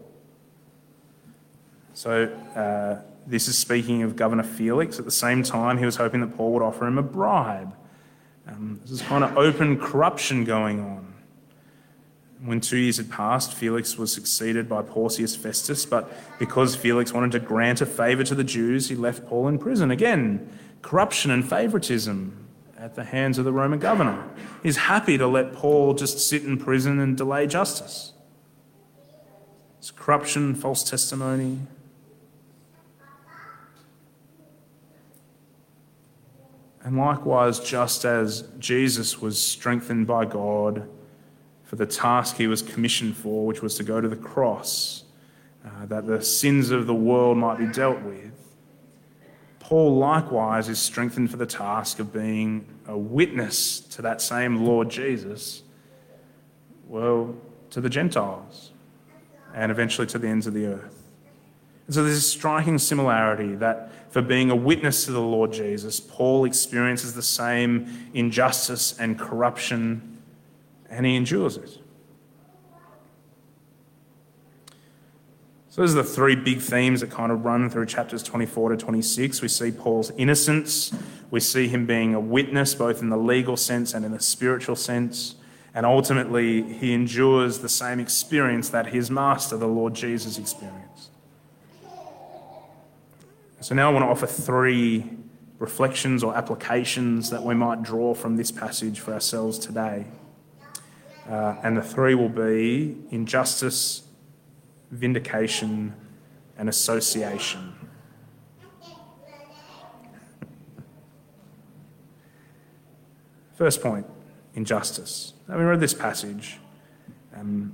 E: So uh, this is speaking of Governor Felix. At the same time, he was hoping that Paul would offer him a bribe. Um, this is kind of open corruption going on. When two years had passed, Felix was succeeded by Porcius Festus, but because Felix wanted to grant a favour to the Jews, he left Paul in prison. Again, corruption and favouritism at the hands of the Roman governor. He's happy to let Paul just sit in prison and delay justice. It's corruption, false testimony. And likewise, just as Jesus was strengthened by God for the task he was commissioned for, which was to go to the cross, uh, that the sins of the world might be dealt with, Paul likewise is strengthened for the task of being a witness to that same Lord Jesus, well, to the Gentiles, and eventually to the ends of the earth. And so there's a striking similarity that for being a witness to the Lord Jesus, Paul experiences the same injustice and corruption, and he endures it. So those are the three big themes that kind of run through chapters twenty-four to twenty-six. We see Paul's innocence. We see him being a witness, both in the legal sense and in the spiritual sense. And ultimately, he endures the same experience that his master, the Lord Jesus, experienced. So now I want to offer three reflections or applications that we might draw from this passage for ourselves today. Uh, and the three will be injustice, vindication, and association. First point, injustice. Now, we read this passage. Um,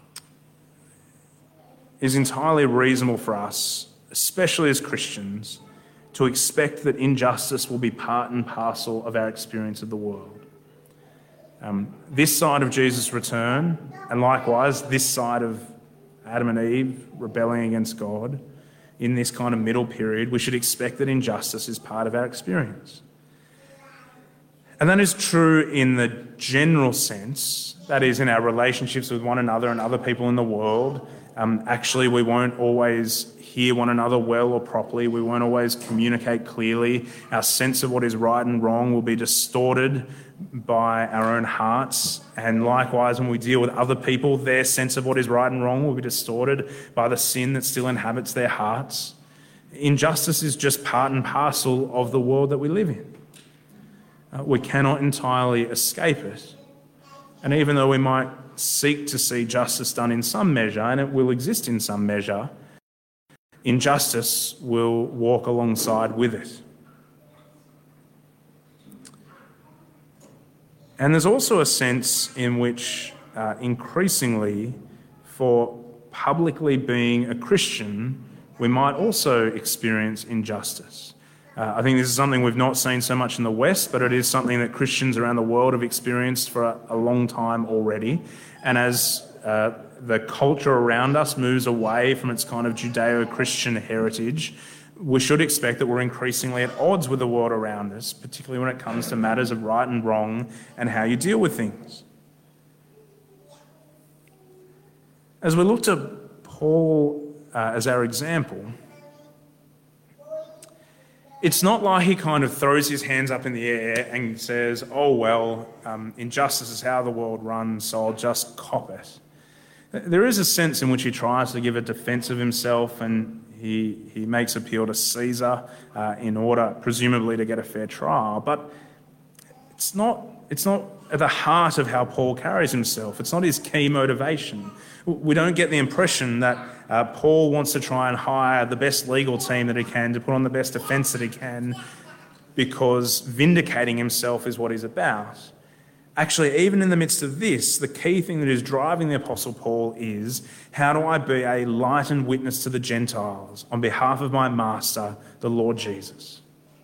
E: it is entirely reasonable for us, especially as Christians, to expect that injustice will be part and parcel of our experience of the world. Um, this side of Jesus' return, and likewise this side of Adam and Eve rebelling against God, in this kind of middle period, we should expect that injustice is part of our experience. And that is true in the general sense, that is in our relationships with one another and other people in the world. Um, actually, we won't always hear one another well or properly. We won't always communicate clearly. Our sense of what is right and wrong will be distorted by our own hearts. And likewise, when we deal with other people, their sense of what is right and wrong will be distorted by the sin that still inhabits their hearts. Injustice is just part and parcel of the world that we live in. Uh, we cannot entirely escape it. And even though we might seek to see justice done in some measure, and it will exist in some measure, injustice will walk alongside with it. And there's also a sense in which uh, increasingly, for publicly being a Christian, we might also experience injustice. Uh, I think this is something we've not seen so much in the West, but it is something that Christians around the world have experienced for a, a long time already. And as uh, the culture around us moves away from its kind of Judeo-Christian heritage, we should expect that we're increasingly at odds with the world around us, particularly when it comes to matters of right and wrong and how you deal with things. As we look to Paul uh, as our example, it's not like he kind of throws his hands up in the air and says, oh, well, um, injustice is how the world runs, so I'll just cop it. There is a sense in which he tries to give a defence of himself, and he, he makes appeal to Caesar uh, in order, presumably, to get a fair trial. But it's not, it's not at the heart of how Paul carries himself. It's not his key motivation. We don't get the impression that uh, Paul wants to try and hire the best legal team that he can to put on the best defence that he can because vindicating himself is what he's about. Actually, even in the midst of this, the key thing that is driving the Apostle Paul is, how do I be a light and witness to the Gentiles on behalf of my Master, the Lord Jesus?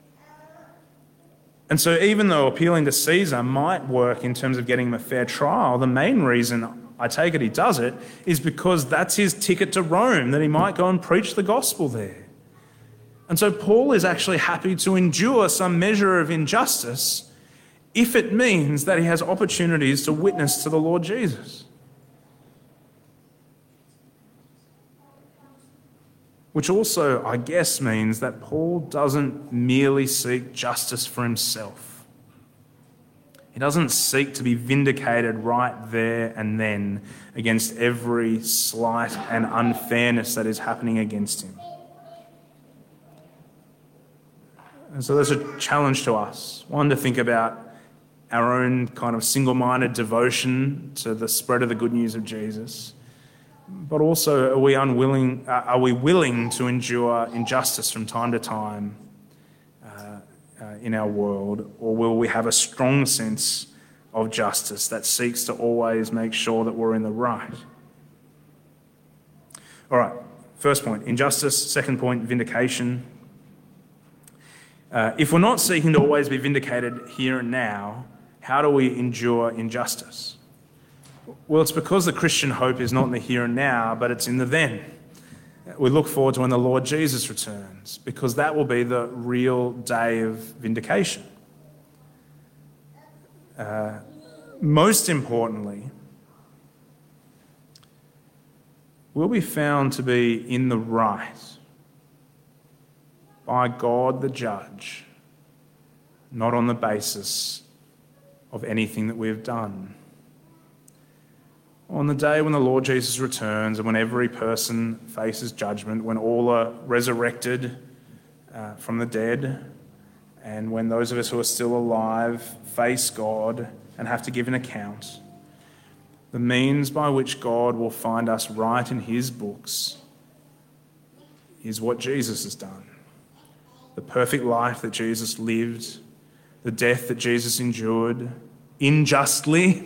E: And so even though appealing to Caesar might work in terms of getting him a fair trial, the main reason I take it he does it is because that's his ticket to Rome, that he might go and preach the gospel there. And so Paul is actually happy to endure some measure of injustice if it means that he has opportunities to witness to the Lord Jesus. Which also, I guess, means that Paul doesn't merely seek justice for himself. He doesn't seek to be vindicated right there and then against every slight and unfairness that is happening against him. And so there's a challenge to us. One, to think about our own kind of single-minded devotion to the spread of the good news of Jesus. But also, are we unwilling, uh, are we willing to endure injustice from time to time uh, uh, in our world? Or will we have a strong sense of justice that seeks to always make sure that we're in the right? All right, first point, injustice. Second point, vindication. Uh, if we're not seeking to always be vindicated here and now, how do we endure injustice? Well, it's because the Christian hope is not in the here and now, but it's in the then. We look forward to when the Lord Jesus returns, because that will be the real day of vindication. Uh, most importantly, we'll be found to be in the right by God the judge, not on the basis of anything that we have done. On the day when the Lord Jesus returns and when every person faces judgment, when all are resurrected uh, from the dead, and when those of us who are still alive face God and have to give an account, the means by which God will find us right in his books is what Jesus has done. The perfect life that Jesus lived, the death that Jesus endured unjustly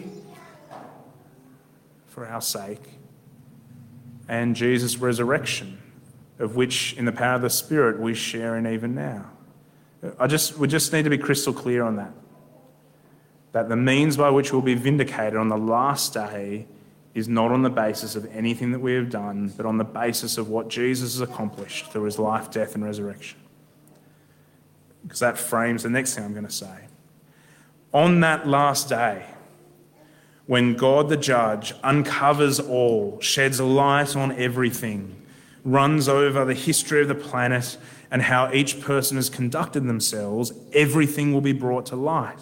E: for our sake, and Jesus' resurrection, of which in the power of the Spirit we share in even now. I just we just need to be crystal clear on that. That the means by which we'll be vindicated on the last day is not on the basis of anything that we have done, but on the basis of what Jesus has accomplished through his life, death, and resurrection. Because that frames the next thing I'm going to say. On that last day, when God the judge uncovers all, sheds light on everything, runs over the history of the planet and how each person has conducted themselves, everything will be brought to light.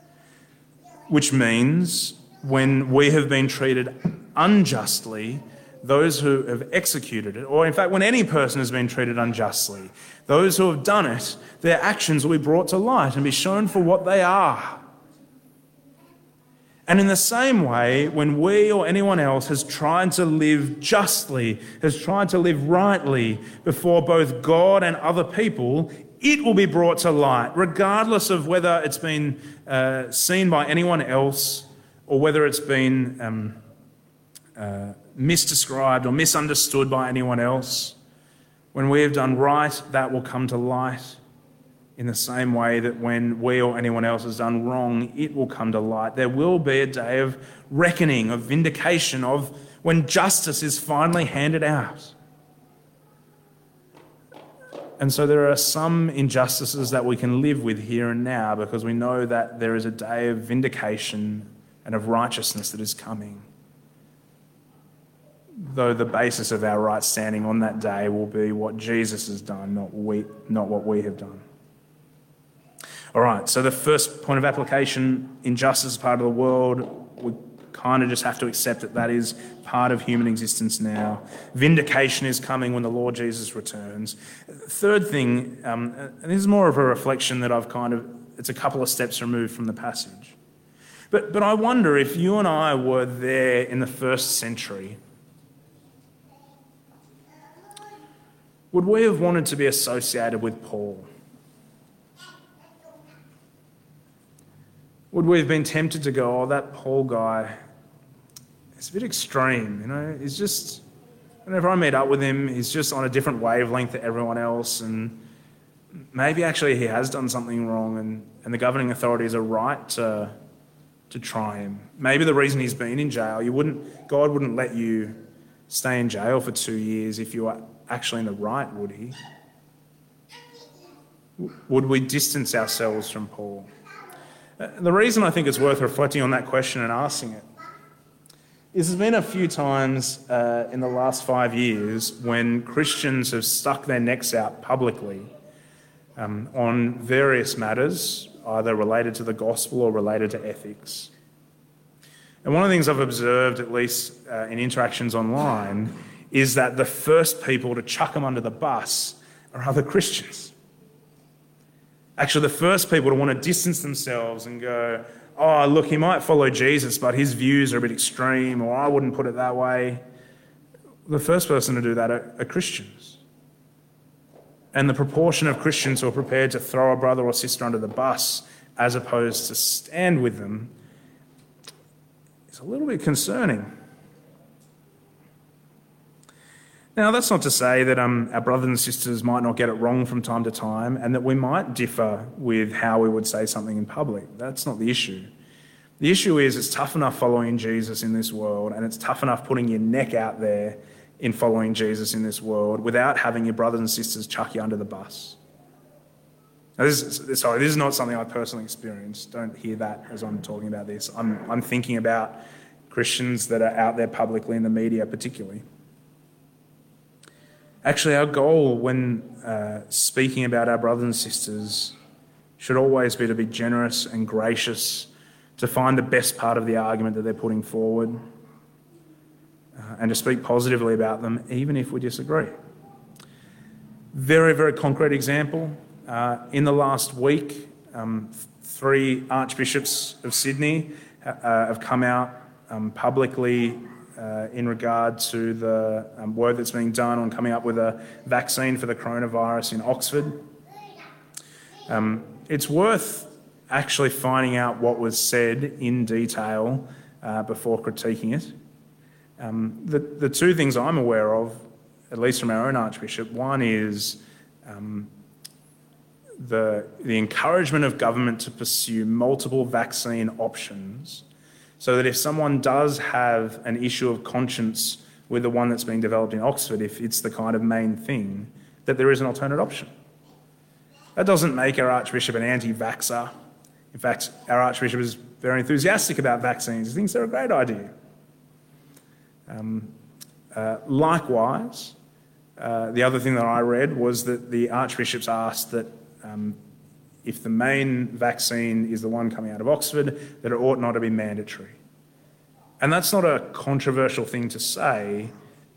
E: Which means when we have been treated unjustly, those who have executed it, or in fact, when any person has been treated unjustly, those who have done it, their actions will be brought to light and be shown for what they are. And in the same way, when we or anyone else has tried to live justly, has tried to live rightly before both God and other people, it will be brought to light, regardless of whether it's been uh, seen by anyone else or whether it's been um, uh, misdescribed or misunderstood by anyone else. When we have done right, that will come to light. In the same way that when we or anyone else has done wrong, it will come to light. There will be a day of reckoning, of vindication, of when justice is finally handed out. And so there are some injustices that we can live with here and now because we know that there is a day of vindication and of righteousness that is coming. Though the basis of our right standing on that day will be what Jesus has done, not we, not what we have done. All right, so the first point of application, injustice is part of the world. We kind of just have to accept that that is part of human existence now. Vindication is coming when the Lord Jesus returns. Third thing, um, and this is more of a reflection that I've kind of, it's a couple of steps removed from the passage. But, but I wonder if you and I were there in the first century, would we have wanted to be associated with Paul? Would we have been tempted to go, oh, that Paul guy, it's a bit extreme, you know? He's just, whenever I meet up with him, he's just on a different wavelength to everyone else, and maybe actually he has done something wrong, and, and the governing authorities are right to, to try him. Maybe the reason he's been in jail, you wouldn't, God wouldn't let you stay in jail for two years if you were actually in the right, would he? Would we distance ourselves from Paul? The reason I think it's worth reflecting on that question and asking it is there's been a few times uh, in the last five years when Christians have stuck their necks out publicly um, on various matters, either related to the gospel or related to ethics. And one of the things I've observed, at least uh, in interactions online, is that the first people to chuck them under the bus are other Christians. Actually, the first people to want to distance themselves and go, oh, look, he might follow Jesus, but his views are a bit extreme, or I wouldn't put it that way. The first person to do that are, are Christians. And the proportion of Christians who are prepared to throw a brother or sister under the bus as opposed to stand with them is a little bit concerning. Now, that's not to say that um, our brothers and sisters might not get it wrong from time to time and that we might differ with how we would say something in public. That's not the issue. The issue is it's tough enough following Jesus in this world, and it's tough enough putting your neck out there in following Jesus in this world without having your brothers and sisters chuck you under the bus. Now, this is, sorry, this is not something I personally experienced. Don't hear that as I'm talking about this. I'm, I'm thinking about Christians that are out there publicly in the media particularly. Actually, our goal when uh, speaking about our brothers and sisters should always be to be generous and gracious, to find the best part of the argument that they're putting forward, uh, and to speak positively about them, even if we disagree. Very, very concrete example. Uh, in the last week, um, three archbishops of Sydney uh, have come out um, publicly Uh, in regard to the um, work that's being done on coming up with a vaccine for the coronavirus in Oxford. Um, it's worth actually finding out what was said in detail uh, before critiquing it. Um, the, the two things I'm aware of, at least from our own Archbishop, one is um, the, the encouragement of government to pursue multiple vaccine options, so that if someone does have an issue of conscience with the one that's being developed in Oxford, if it's the kind of main thing, that there is an alternate option. That doesn't make our Archbishop an anti-vaxxer. In fact, our Archbishop is very enthusiastic about vaccines. He thinks they're a great idea. Um, uh, likewise, uh, the other thing that I read was that the Archbishops asked that um, if the main vaccine is the one coming out of Oxford, that it ought not to be mandatory. And that's not a controversial thing to say,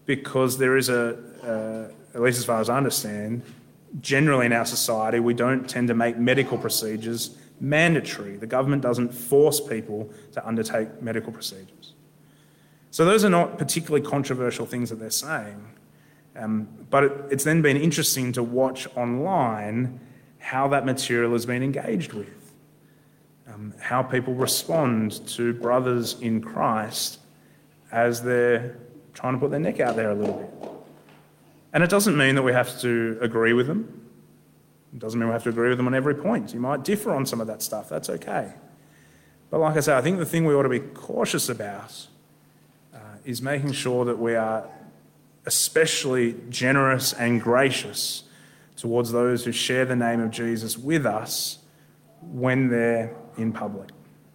E: because there is a, uh, at least as far as I understand, generally in our society, we don't tend to make medical procedures mandatory. The government doesn't force people to undertake medical procedures. So those are not particularly controversial things that they're saying. Um, but it, it's then been interesting to watch online how that material has been engaged with, um, how people respond to brothers in Christ as they're trying to put their neck out there a little bit. And it doesn't mean that we have to agree with them. It doesn't mean we have to agree with them on every point. You might differ on some of that stuff. That's okay. But like I say, I think the thing we ought to be cautious about uh, is making sure that we are especially generous and gracious towards those who share the name of Jesus with us when they're in public.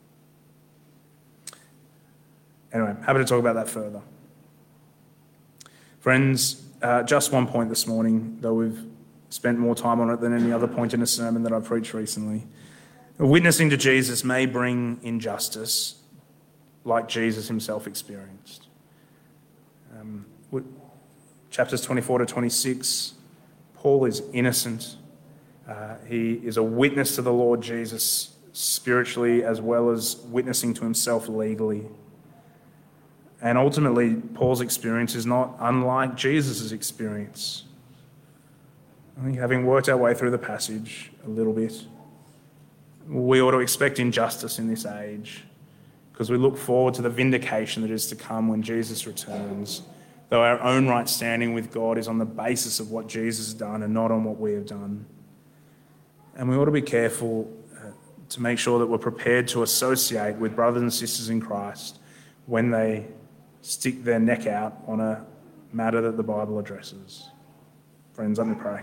E: Anyway, happy to talk about that further. Friends, uh, just one point this morning, though we've spent more time on it than any other point in a sermon that I've preached recently. Witnessing to Jesus may bring injustice like Jesus himself experienced. Um, chapters twenty-four to twenty-six, Paul is innocent. Uh, he is a witness to the Lord Jesus spiritually as well as witnessing to himself legally. And ultimately, Paul's experience is not unlike Jesus' experience. I think having worked our way through the passage a little bit, we ought to expect injustice in this age because we look forward to the vindication that is to come when Jesus returns, though our own right standing with God is on the basis of what Jesus has done and not on what we have done. And we ought to be careful uh, to make sure that we're prepared to associate with brothers and sisters in Christ when they stick their neck out on a matter that the Bible addresses. Friends, let me pray.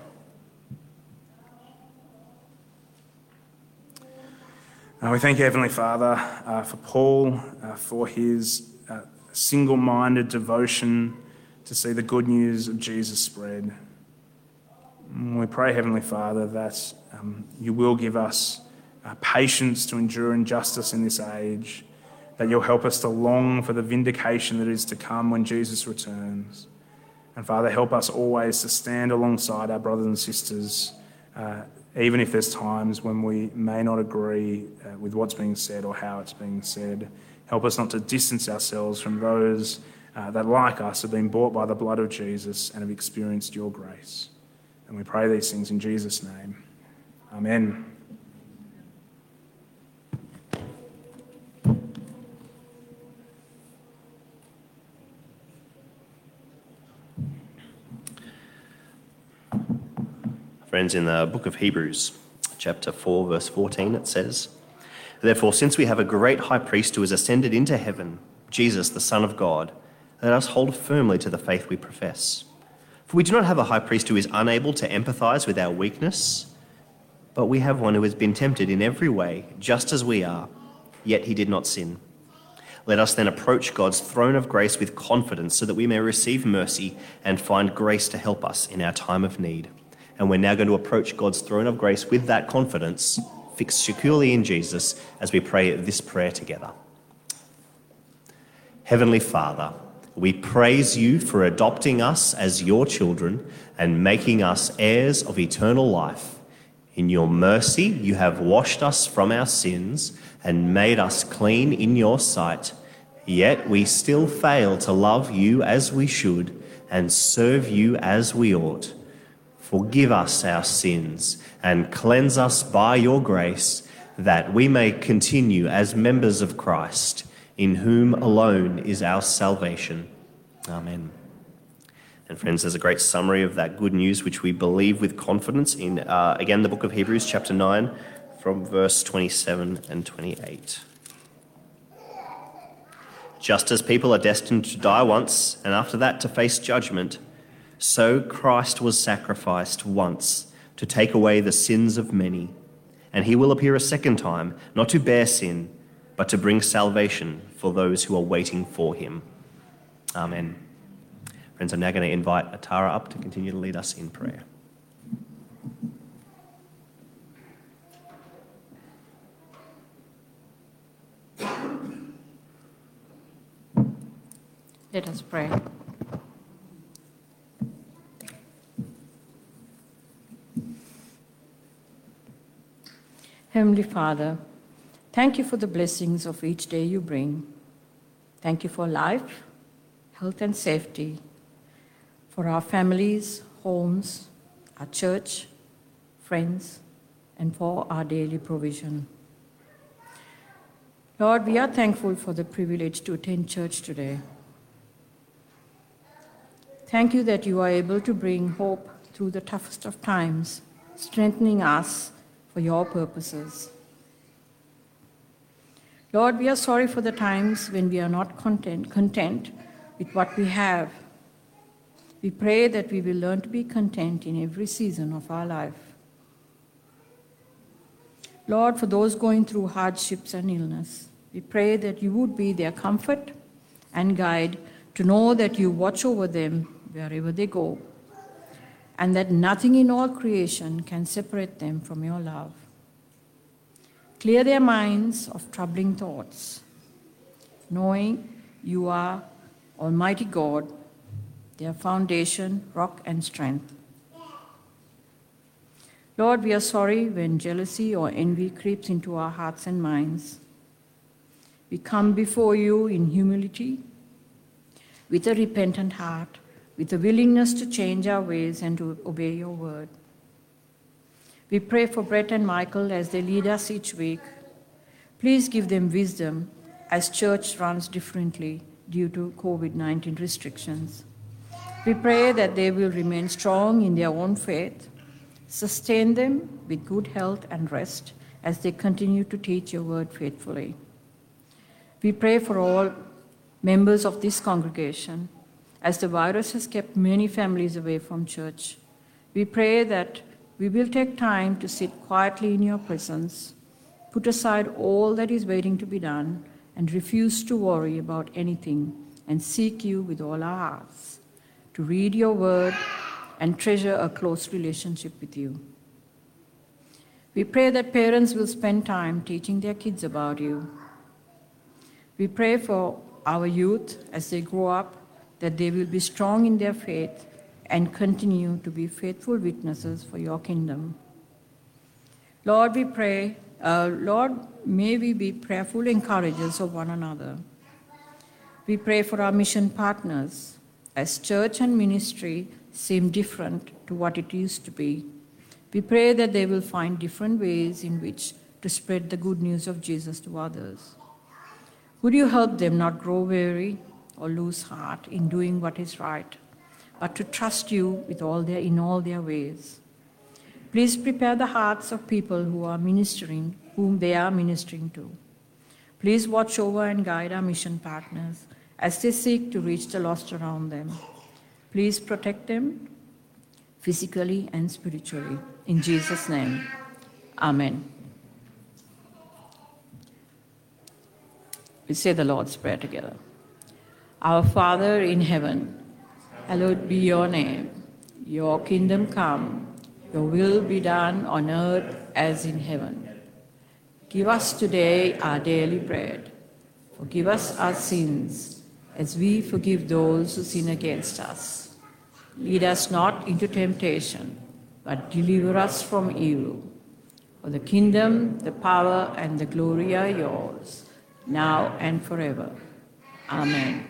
E: Uh, we thank you, Heavenly Father, uh, for Paul, uh, for his uh, single-minded devotion to see the good news of Jesus spread. And we pray, Heavenly Father, that um, you will give us uh, patience to endure injustice in this age, that you'll help us to long for the vindication that is to come when Jesus returns. And Father, help us always to stand alongside our brothers and sisters, uh, even if there's times when we may not agree uh, with what's being said or how it's being said. Help us not to distance ourselves from those uh, that, like us, have been bought by the blood of Jesus and have experienced your grace. And we pray these things in Jesus' name. Amen.
A: Friends, in the book of Hebrews, chapter four, verse fourteen, it says, "Therefore, since we have a great high priest who has ascended into heaven, Jesus, the Son of God, let us hold firmly to the faith we profess. For we do not have a high priest who is unable to empathize with our weakness, but we have one who has been tempted in every way, just as we are, yet he did not sin. Let us then approach God's throne of grace with confidence so that we may receive mercy and find grace to help us in our time of need." And we're now going to approach God's throne of grace with that confidence, fixed securely in Jesus, as we pray this prayer together. Heavenly Father, we praise you for adopting us as your children and making us heirs of eternal life. In your mercy, you have washed us from our sins and made us clean in your sight. Yet we still fail to love you as we should and serve you as we ought. Forgive us our sins and cleanse us by your grace, that we may continue as members of Christ, in whom alone is our salvation. Amen. And friends, there's a great summary of that good news which we believe with confidence in, uh, again, the book of Hebrews, chapter nine, from verse twenty-seven and twenty-eight. "Just as people are destined to die once, and after that to face judgment, so Christ was sacrificed once to take away the sins of many, and he will appear a second time, not to bear sin, but to bring salvation for those who are waiting for him." Amen. Friends, I'm now going to invite Atara up to continue to lead us in prayer.
F: Let us pray.
H: Heavenly Father, thank you for the blessings of each day you bring. Thank you for life, health, and safety, for our families, homes, our church, friends, and for our daily provision. Lord, we are thankful for the privilege to attend church today. Thank you that you are able to bring hope through the toughest of times, strengthening us for your purposes. Lord, we are sorry for the times when we are not content, content with what we have. We pray that we will learn to be content in every season of our life. Lord, for those going through hardships and illness, we pray that you would be their comfort and guide to know that you watch over them wherever they go, and that nothing in all creation can separate them from your love. Clear their minds of troubling thoughts, knowing you are Almighty God, their foundation, rock, and strength. Lord, we are sorry when jealousy or envy creeps into our hearts and minds. We come before you in humility, with a repentant heart, with a willingness to change our ways and to obey your word. We pray for Brett and Michael as they lead us each week. Please give them wisdom as church runs differently due to covid nineteen restrictions. We pray that they will remain strong in their own faith, sustain them with good health and rest as they continue to teach your word faithfully. We pray for all members of this congregation as the virus has kept many families away from church. We pray that we will take time to sit quietly in your presence, put aside all that is waiting to be done, and refuse to worry about anything, and seek you with all our hearts, to read your word and treasure a close relationship with you. We pray that parents will spend time teaching their kids about you. We pray for our youth as they grow up, that they will be strong in their faith and continue to be faithful witnesses for your kingdom. Lord, we pray, uh, Lord, may we be prayerful encouragers of one another. We pray for our mission partners, as church and ministry seem different to what it used to be. We pray that they will find different ways in which to spread the good news of Jesus to others. Would you help them not grow weary or lose heart in doing what is right, but to trust you with all their, in all their ways. Please prepare the hearts of people who are ministering, whom they are ministering to. Please watch over and guide our mission partners as they seek to reach the lost around them. Please protect them physically and spiritually. In Jesus' name, amen. We say the Lord's Prayer together. Our Father in heaven, hallowed be your name. Your kingdom come, your will be done on earth as in heaven. Give us today our daily bread. Forgive us our sins, as we forgive those who sin against us. Lead us not into temptation, but deliver us from evil. For the kingdom, the power, and the glory are yours, now and forever. Amen.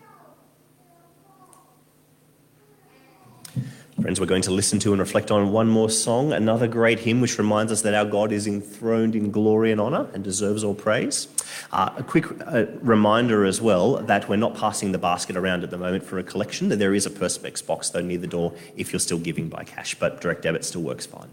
A: Friends, we're going to listen to and reflect on one more song, another great hymn which reminds us that our God is enthroned in glory and honour and deserves all praise. Uh, a quick uh, reminder as well that we're not passing the basket around at the moment for a collection. There is a Perspex box though near the door if you're still giving by cash, but direct debit still works fine.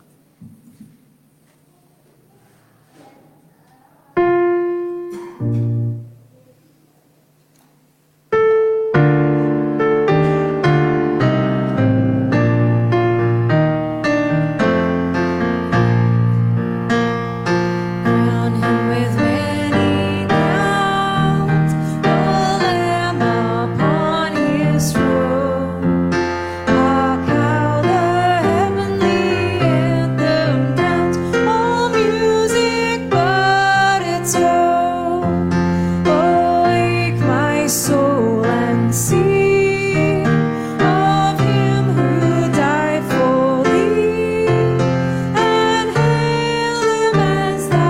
C: As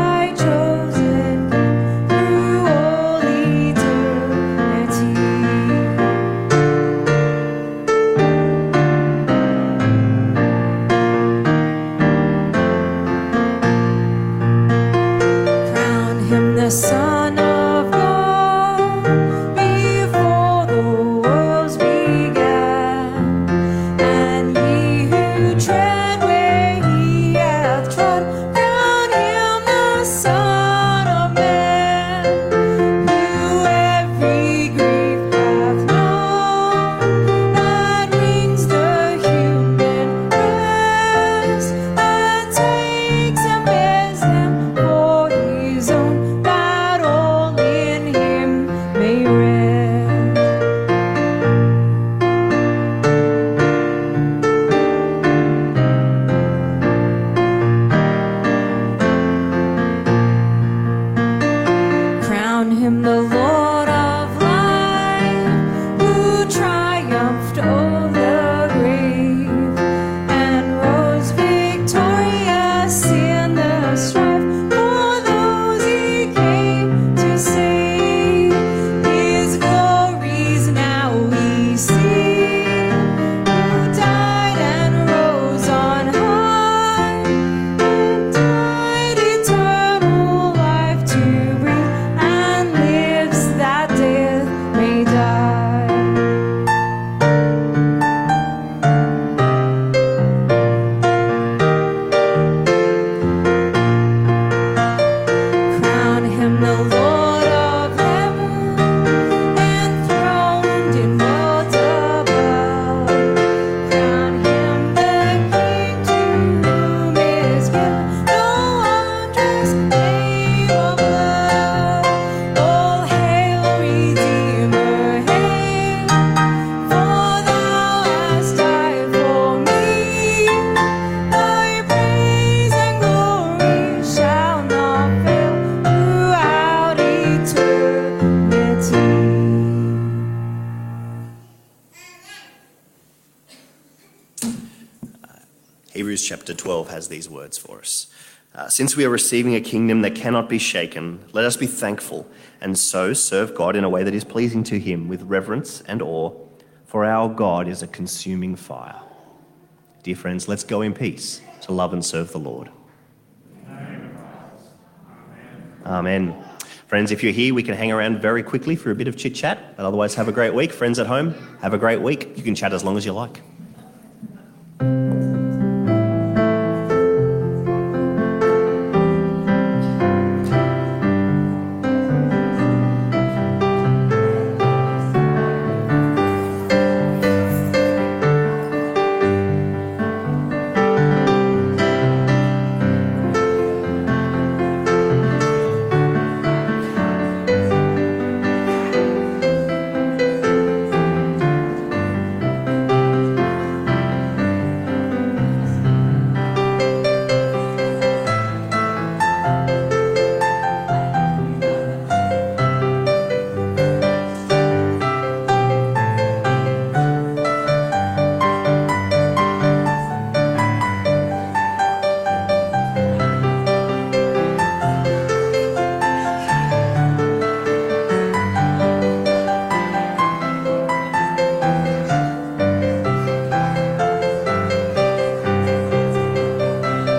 A: Hebrews chapter twelve has these words for us. Uh, Since we are receiving a kingdom that cannot be shaken, let us be thankful and so serve God in a way that is pleasing to him with reverence and awe, for our God is a consuming fire. Dear friends, let's go in peace to love and serve the Lord. Amen. Friends, if you're here, we can hang around very quickly for a bit of chit-chat, but otherwise have a great week. Friends at home, have a great week. You can chat as long as you like.